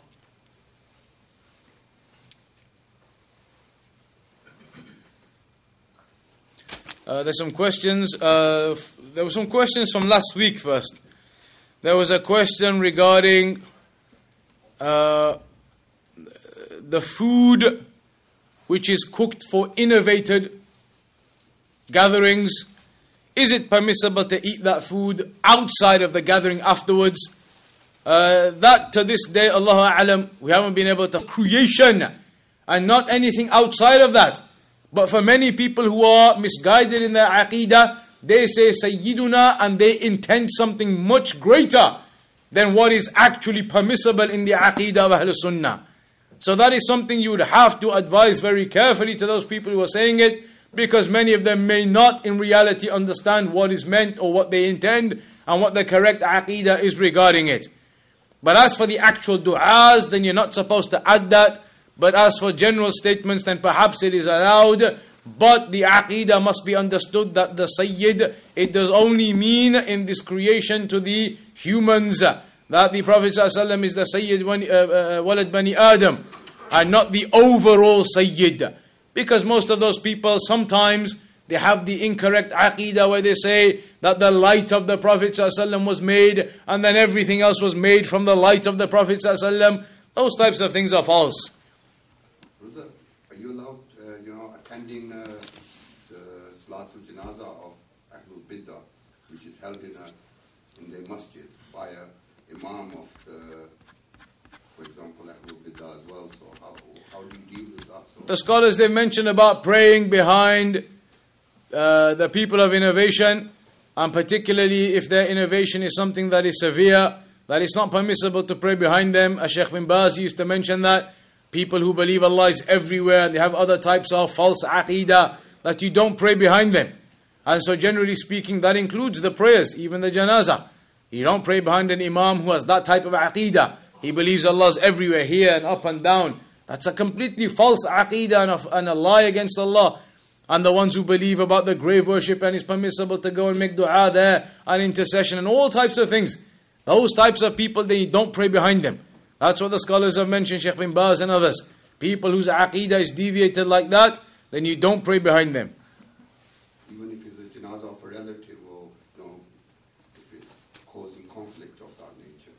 Uh, there's some questions. Uh, there were some questions from last week first. There was a question regarding uh, the food which is cooked for innovated gatherings. Is it permissible to eat that food outside of the gathering afterwards? Uh, that to this day, Allahu A'lam, we haven't been able to creation and not anything outside of that. But for many people who are misguided in their aqidah, they say Sayyiduna and they intend something much greater than what is actually permissible in the aqidah of Ahlul Sunnah. So that is something you would have to advise very carefully to those people who are saying it, because many of them may not in reality understand what is meant or what they intend and what the correct aqidah is regarding it. But as for the actual du'as, then you're not supposed to add that. But as for general statements, then perhaps it is allowed. But the aqidah must be understood that the Sayyid, it does only mean in this creation to the humans, that the Prophet ﷺ is the Sayyid Walad Bani Adam, and not the overall Sayyid. Because most of those people, sometimes they have the incorrect aqidah where they say that the light of the Prophet ﷺ was made and then everything else was made from the light of the Prophet ﷺ. Those types of things are false. Brother, are you allowed, uh, you know, attending uh, the Salatul Janaza of Ahlul Biddah, which is held in a in the masjid by a imam of the, for example, Ahlul Biddah as well? So how how do you deal with that? So The scholars, they mention about praying behind uh, the people of innovation, and particularly if their innovation is something that is severe, that it's not permissible to pray behind them. As Shaykh bin Baz used to mention that people who believe Allah is everywhere and they have other types of false aqidah, that you don't pray behind them. And so generally speaking, that includes the prayers, even the janazah. You don't pray behind an imam who has that type of aqidah. He believes Allah is everywhere, here and up and down. That's a completely false aqidah and a, and a lie against Allah. And the ones who believe about the grave worship and it's permissible to go and make dua there and intercession and all types of things. Those types of people, they don't pray behind them. That's what the scholars have mentioned, Shaykh bin Baz and others. People whose aqidah is deviated like that, then you don't pray behind them. even if it's a janazah of a relative or, you know, if it's causing conflict of that nature.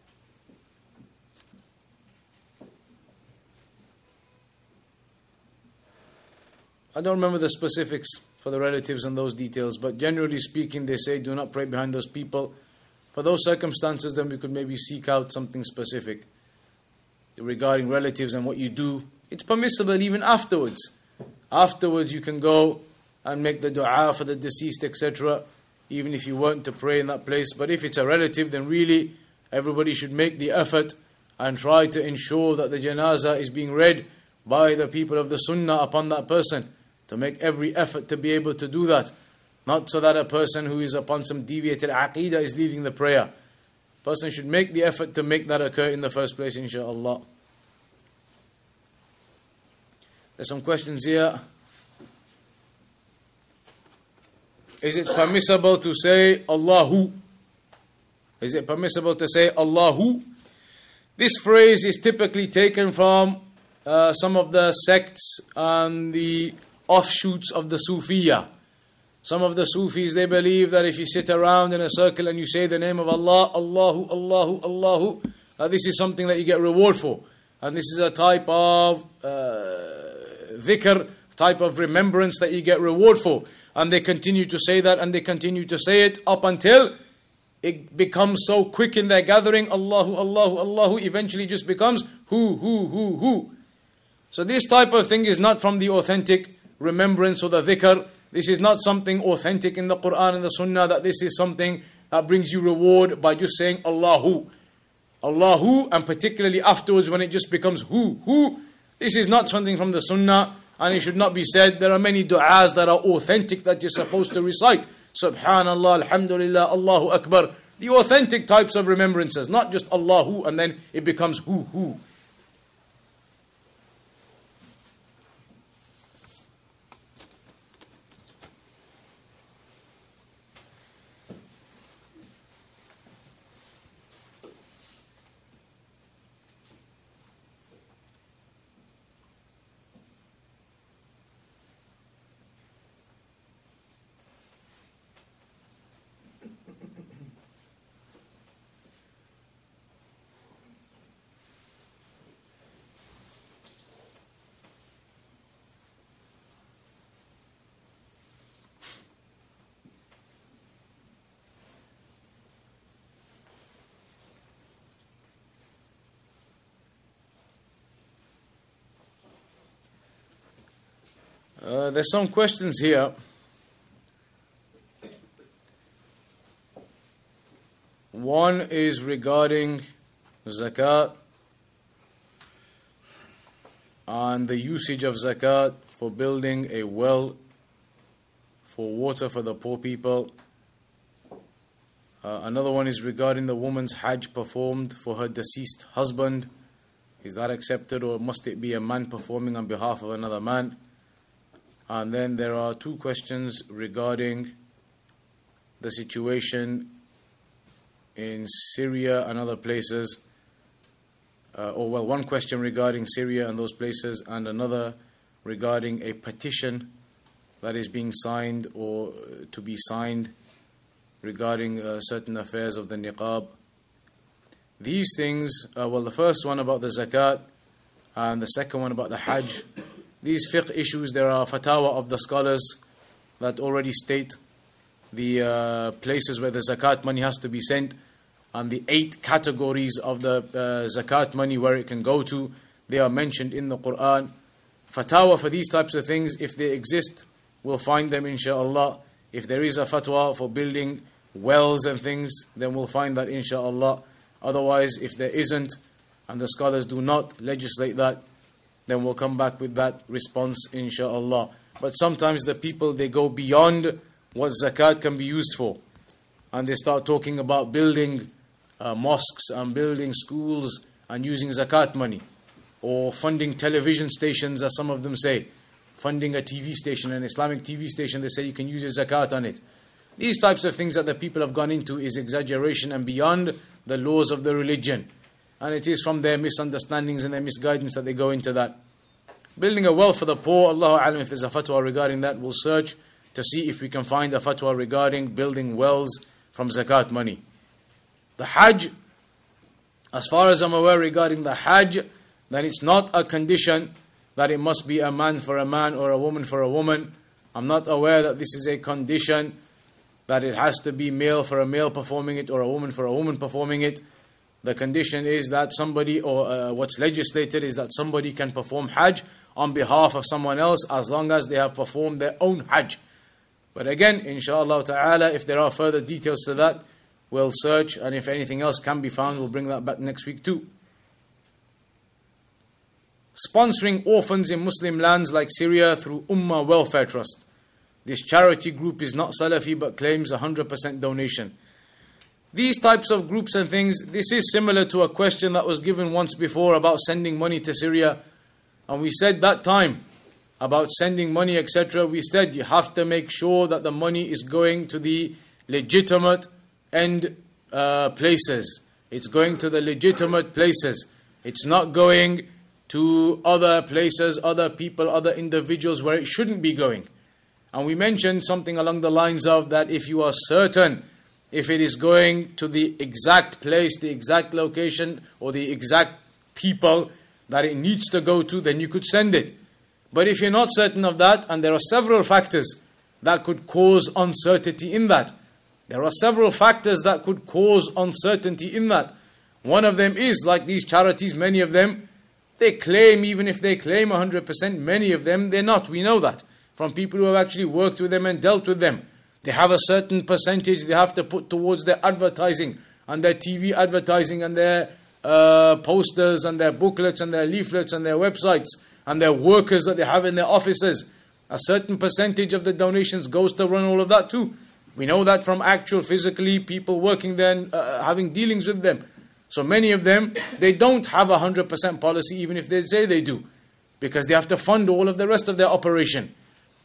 I don't remember the specifics for the relatives and those details, but generally speaking, they say do not pray behind those people. For those circumstances, then we could maybe seek out something specific regarding relatives and what you do. It's permissible even afterwards. Afterwards, you can go and make the dua for the deceased, et cetera, even if you weren't to pray in that place. But if it's a relative, then really everybody should make the effort and try to ensure that the janazah is being read by the people of the sunnah upon that person, to make every effort to be able to do that. Not so that a person who is upon some deviated aqidah is leading the prayer. Person should make the effort to make that occur in the first place, inshaAllah. There's some questions here. Is it permissible to say Allahu? Is it permissible to say Allahu? This phrase is typically taken from uh, some of the sects and the offshoots of the Sufiya. Some of the Sufis, they believe that if you sit around in a circle and you say the name of Allah, Allahu, Allahu, Allahu, uh, this is something that you get reward for. And this is a type of uh, dhikr, type of remembrance that you get reward for. And they continue to say that and they continue to say it up until it becomes so quick in their gathering, Allahu, Allahu, Allahu, eventually just becomes who, who, who, who. So this type of thing is not from the authentic remembrance or the dhikr. This is not something authentic in the Quran and the Sunnah, that this is something that brings you reward by just saying Allahu. Allahu, and particularly afterwards when it just becomes who, who. This is not something from the Sunnah and it should not be said. There are many du'as that are authentic that you're supposed to recite. Subhanallah, Alhamdulillah, Allahu Akbar. The authentic types of remembrances, not just Allahu and then it becomes who, who. Uh, there's some questions here. One is regarding zakat and the usage of zakat for building a well for water for the poor people. Uh, another one is regarding the woman's hajj performed for her deceased husband. Is that accepted, or must it be a man performing on behalf of another man? And then there are two questions regarding the situation in Syria and other places. Uh, or well, one question regarding Syria and those places, and another regarding a petition that is being signed or to be signed regarding uh, certain affairs of the niqab. these things, uh, well, the first one about the zakat, and the second one about the hajj, these fiqh issues, there are fatwa of the scholars that already state the uh, places where the zakat money has to be sent, and the eight categories of the uh, zakat money where it can go to. They are mentioned in the Quran. Fatwa for these types of things, if they exist, we'll find them inshaAllah. If there is a fatwa for building wells and things, then we'll find that inshaAllah. Otherwise, if there isn't, and the scholars do not legislate that, then we'll come back with that response inshaAllah. But sometimes the people, they go beyond what zakat can be used for, and they start talking about building uh, mosques and building schools and using zakat money, or funding television stations, as some of them say, funding a T V station, an Islamic T V station. They say you can use your zakat on it. These types of things that the people have gone into is exaggeration and beyond the laws of the religion, and it is from their misunderstandings and their misguidance that they go into that. Building a well for the poor, Allahu A'lam, if there's a fatwa regarding that, we'll search to see if we can find a fatwa regarding building wells from zakat money. The hajj, as far as I'm aware regarding the hajj, then it's not a condition that it must be a man for a man or a woman for a woman. I'm not aware that this is a condition that it has to be male for a male performing it or a woman for a woman performing it. The condition is that somebody, or uh, what's legislated is that somebody can perform hajj on behalf of someone else as long as they have performed their own hajj. But again, inshaAllah ta'ala, if there are further details to that, we'll search, and if anything else can be found, we'll bring that back next week too. Sponsoring orphans in Muslim lands like Syria through Ummah Welfare Trust. This charity group is not Salafi but claims one hundred percent donation. These types of groups and things, this is similar to a question that was given once before about sending money to Syria. And we said that time about sending money, et cetera. We said you have to make sure that the money is going to the legitimate end uh, places. It's going to the legitimate places. It's not going to other places, other people, other individuals where it shouldn't be going. And we mentioned something along the lines of that if you are certain, if it is going to the exact place, the exact location, or the exact people that it needs to go to, then you could send it. But if you're not certain of that, and there are several factors that could cause uncertainty in that. There are several factors that could cause uncertainty in that. One of them is, like these charities, many of them, they claim, even if they claim one hundred percent, many of them, they're not. We know that from people who have actually worked with them and dealt with them. They have a certain percentage they have to put towards their advertising and their T V advertising and their uh, posters and their booklets and their leaflets and their websites and their workers that they have in their offices. A certain percentage of the donations goes to run all of that too. We know that from actual physically people working there and uh, having dealings with them. So many of them, they don't have a one hundred percent policy even if they say they do, because they have to fund all of the rest of their operation.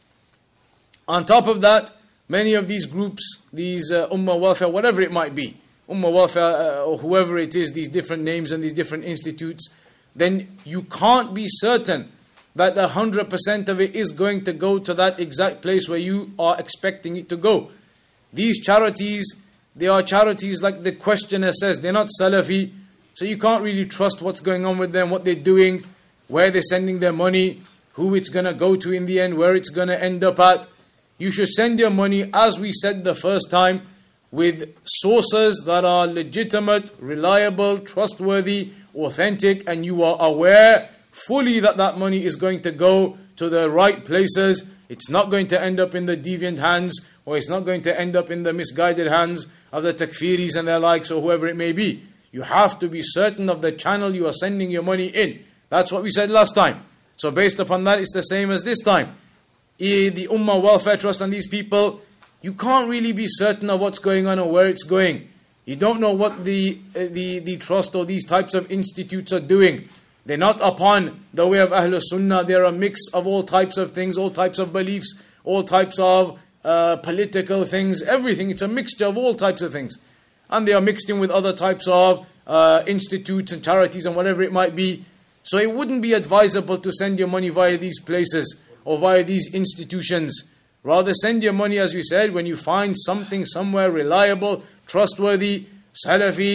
On top of that, many of these groups, these uh, Ummah Welfare, whatever it might be, Ummah Welfare uh, or whoever it is, these different names and these different institutes, then you can't be certain that one hundred percent of it is going to go to that exact place where you are expecting it to go. These charities, they are charities like the questioner says, they're not Salafi, so you can't really trust what's going on with them, what they're doing, where they're sending their money, who it's going to go to in the end, where it's going to end up at. You should send your money, as we said the first time, with sources that are legitimate, reliable, trustworthy, authentic, and you are aware fully that that money is going to go to the right places. It's not going to end up in the deviant hands, or it's not going to end up in the misguided hands of the takfiris and their likes, or whoever it may be. You have to be certain of the channel you are sending your money in. That's what we said last time. So based upon that, it's the same as this time. The Ummah Welfare Trust and these people, you can't really be certain of what's going on or where it's going. You don't know what the, uh, the, the trust or these types of institutes are doing. They're not upon the way of Ahlul Sunnah. They're a mix of all types of things, all types of beliefs, all types of uh, political things, everything. It's a mixture of all types of things. And they are mixed in with other types of uh, institutes and charities and whatever it might be. So it wouldn't be advisable to send your money via these places or via these institutions. Rather send your money, as we said, when you find something somewhere reliable, trustworthy, Salafi,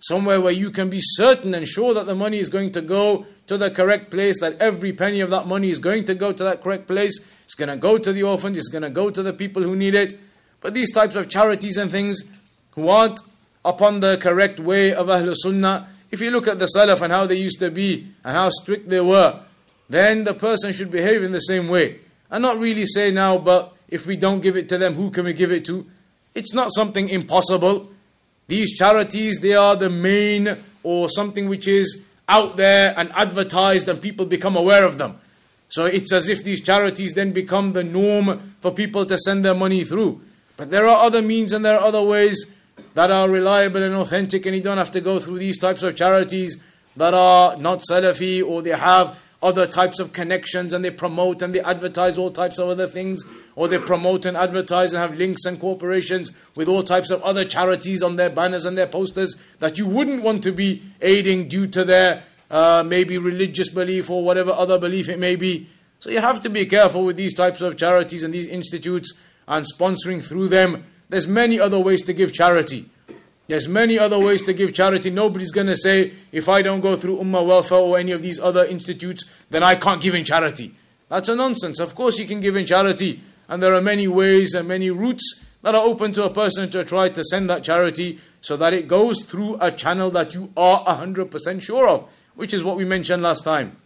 somewhere where you can be certain and sure that the money is going to go to the correct place, that every penny of that money is going to go to that correct place. It's going to go to the orphans, it's going to go to the people who need it. But these types of charities and things who aren't upon the correct way of Ahlul Sunnah, if you look at the Salaf and how they used to be and how strict they were, then the person should behave in the same way. And not really say now, but if we don't give it to them, who can we give it to? It's not something impossible. These charities, they are the main or something which is out there and advertised and people become aware of them. So it's as if these charities then become the norm for people to send their money through. But there are other means and there are other ways that are reliable and authentic, and you don't have to go through these types of charities that are not Salafi, or they have other types of connections and they promote and they advertise all types of other things, or they promote and advertise and have links and cooperations with all types of other charities on their banners and their posters that you wouldn't want to be aiding due to their uh, maybe religious belief or whatever other belief it may be. So you have to be careful with these types of charities and these institutes and sponsoring through them. There's many other ways to give charity. There's many other ways to give charity. Nobody's going to say, if I don't go through Ummah Welfare or any of these other institutes, then I can't give in charity. That's a nonsense. Of course you can give in charity. And there are many ways and many routes that are open to a person to try to send that charity so that it goes through a channel that you are one hundred percent sure of, which is what we mentioned last time.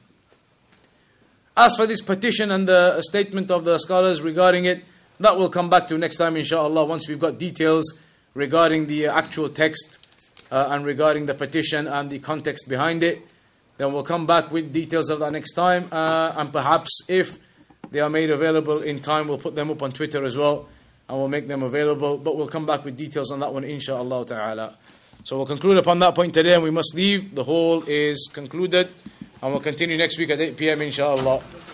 As for this petition and the statement of the scholars regarding it, that will come back to next time, inshallah, once we've got details regarding the actual text uh, and regarding the petition and the context behind it. Then we'll come back with details of that next time. Uh, and perhaps if they are made available in time, we'll put them up on Twitter as well. And we'll make them available. But we'll come back with details on that one, inshallah ta'ala. So we'll conclude upon that point today, and we must leave. The whole is concluded. And we'll continue next week at eight p.m. inshallah.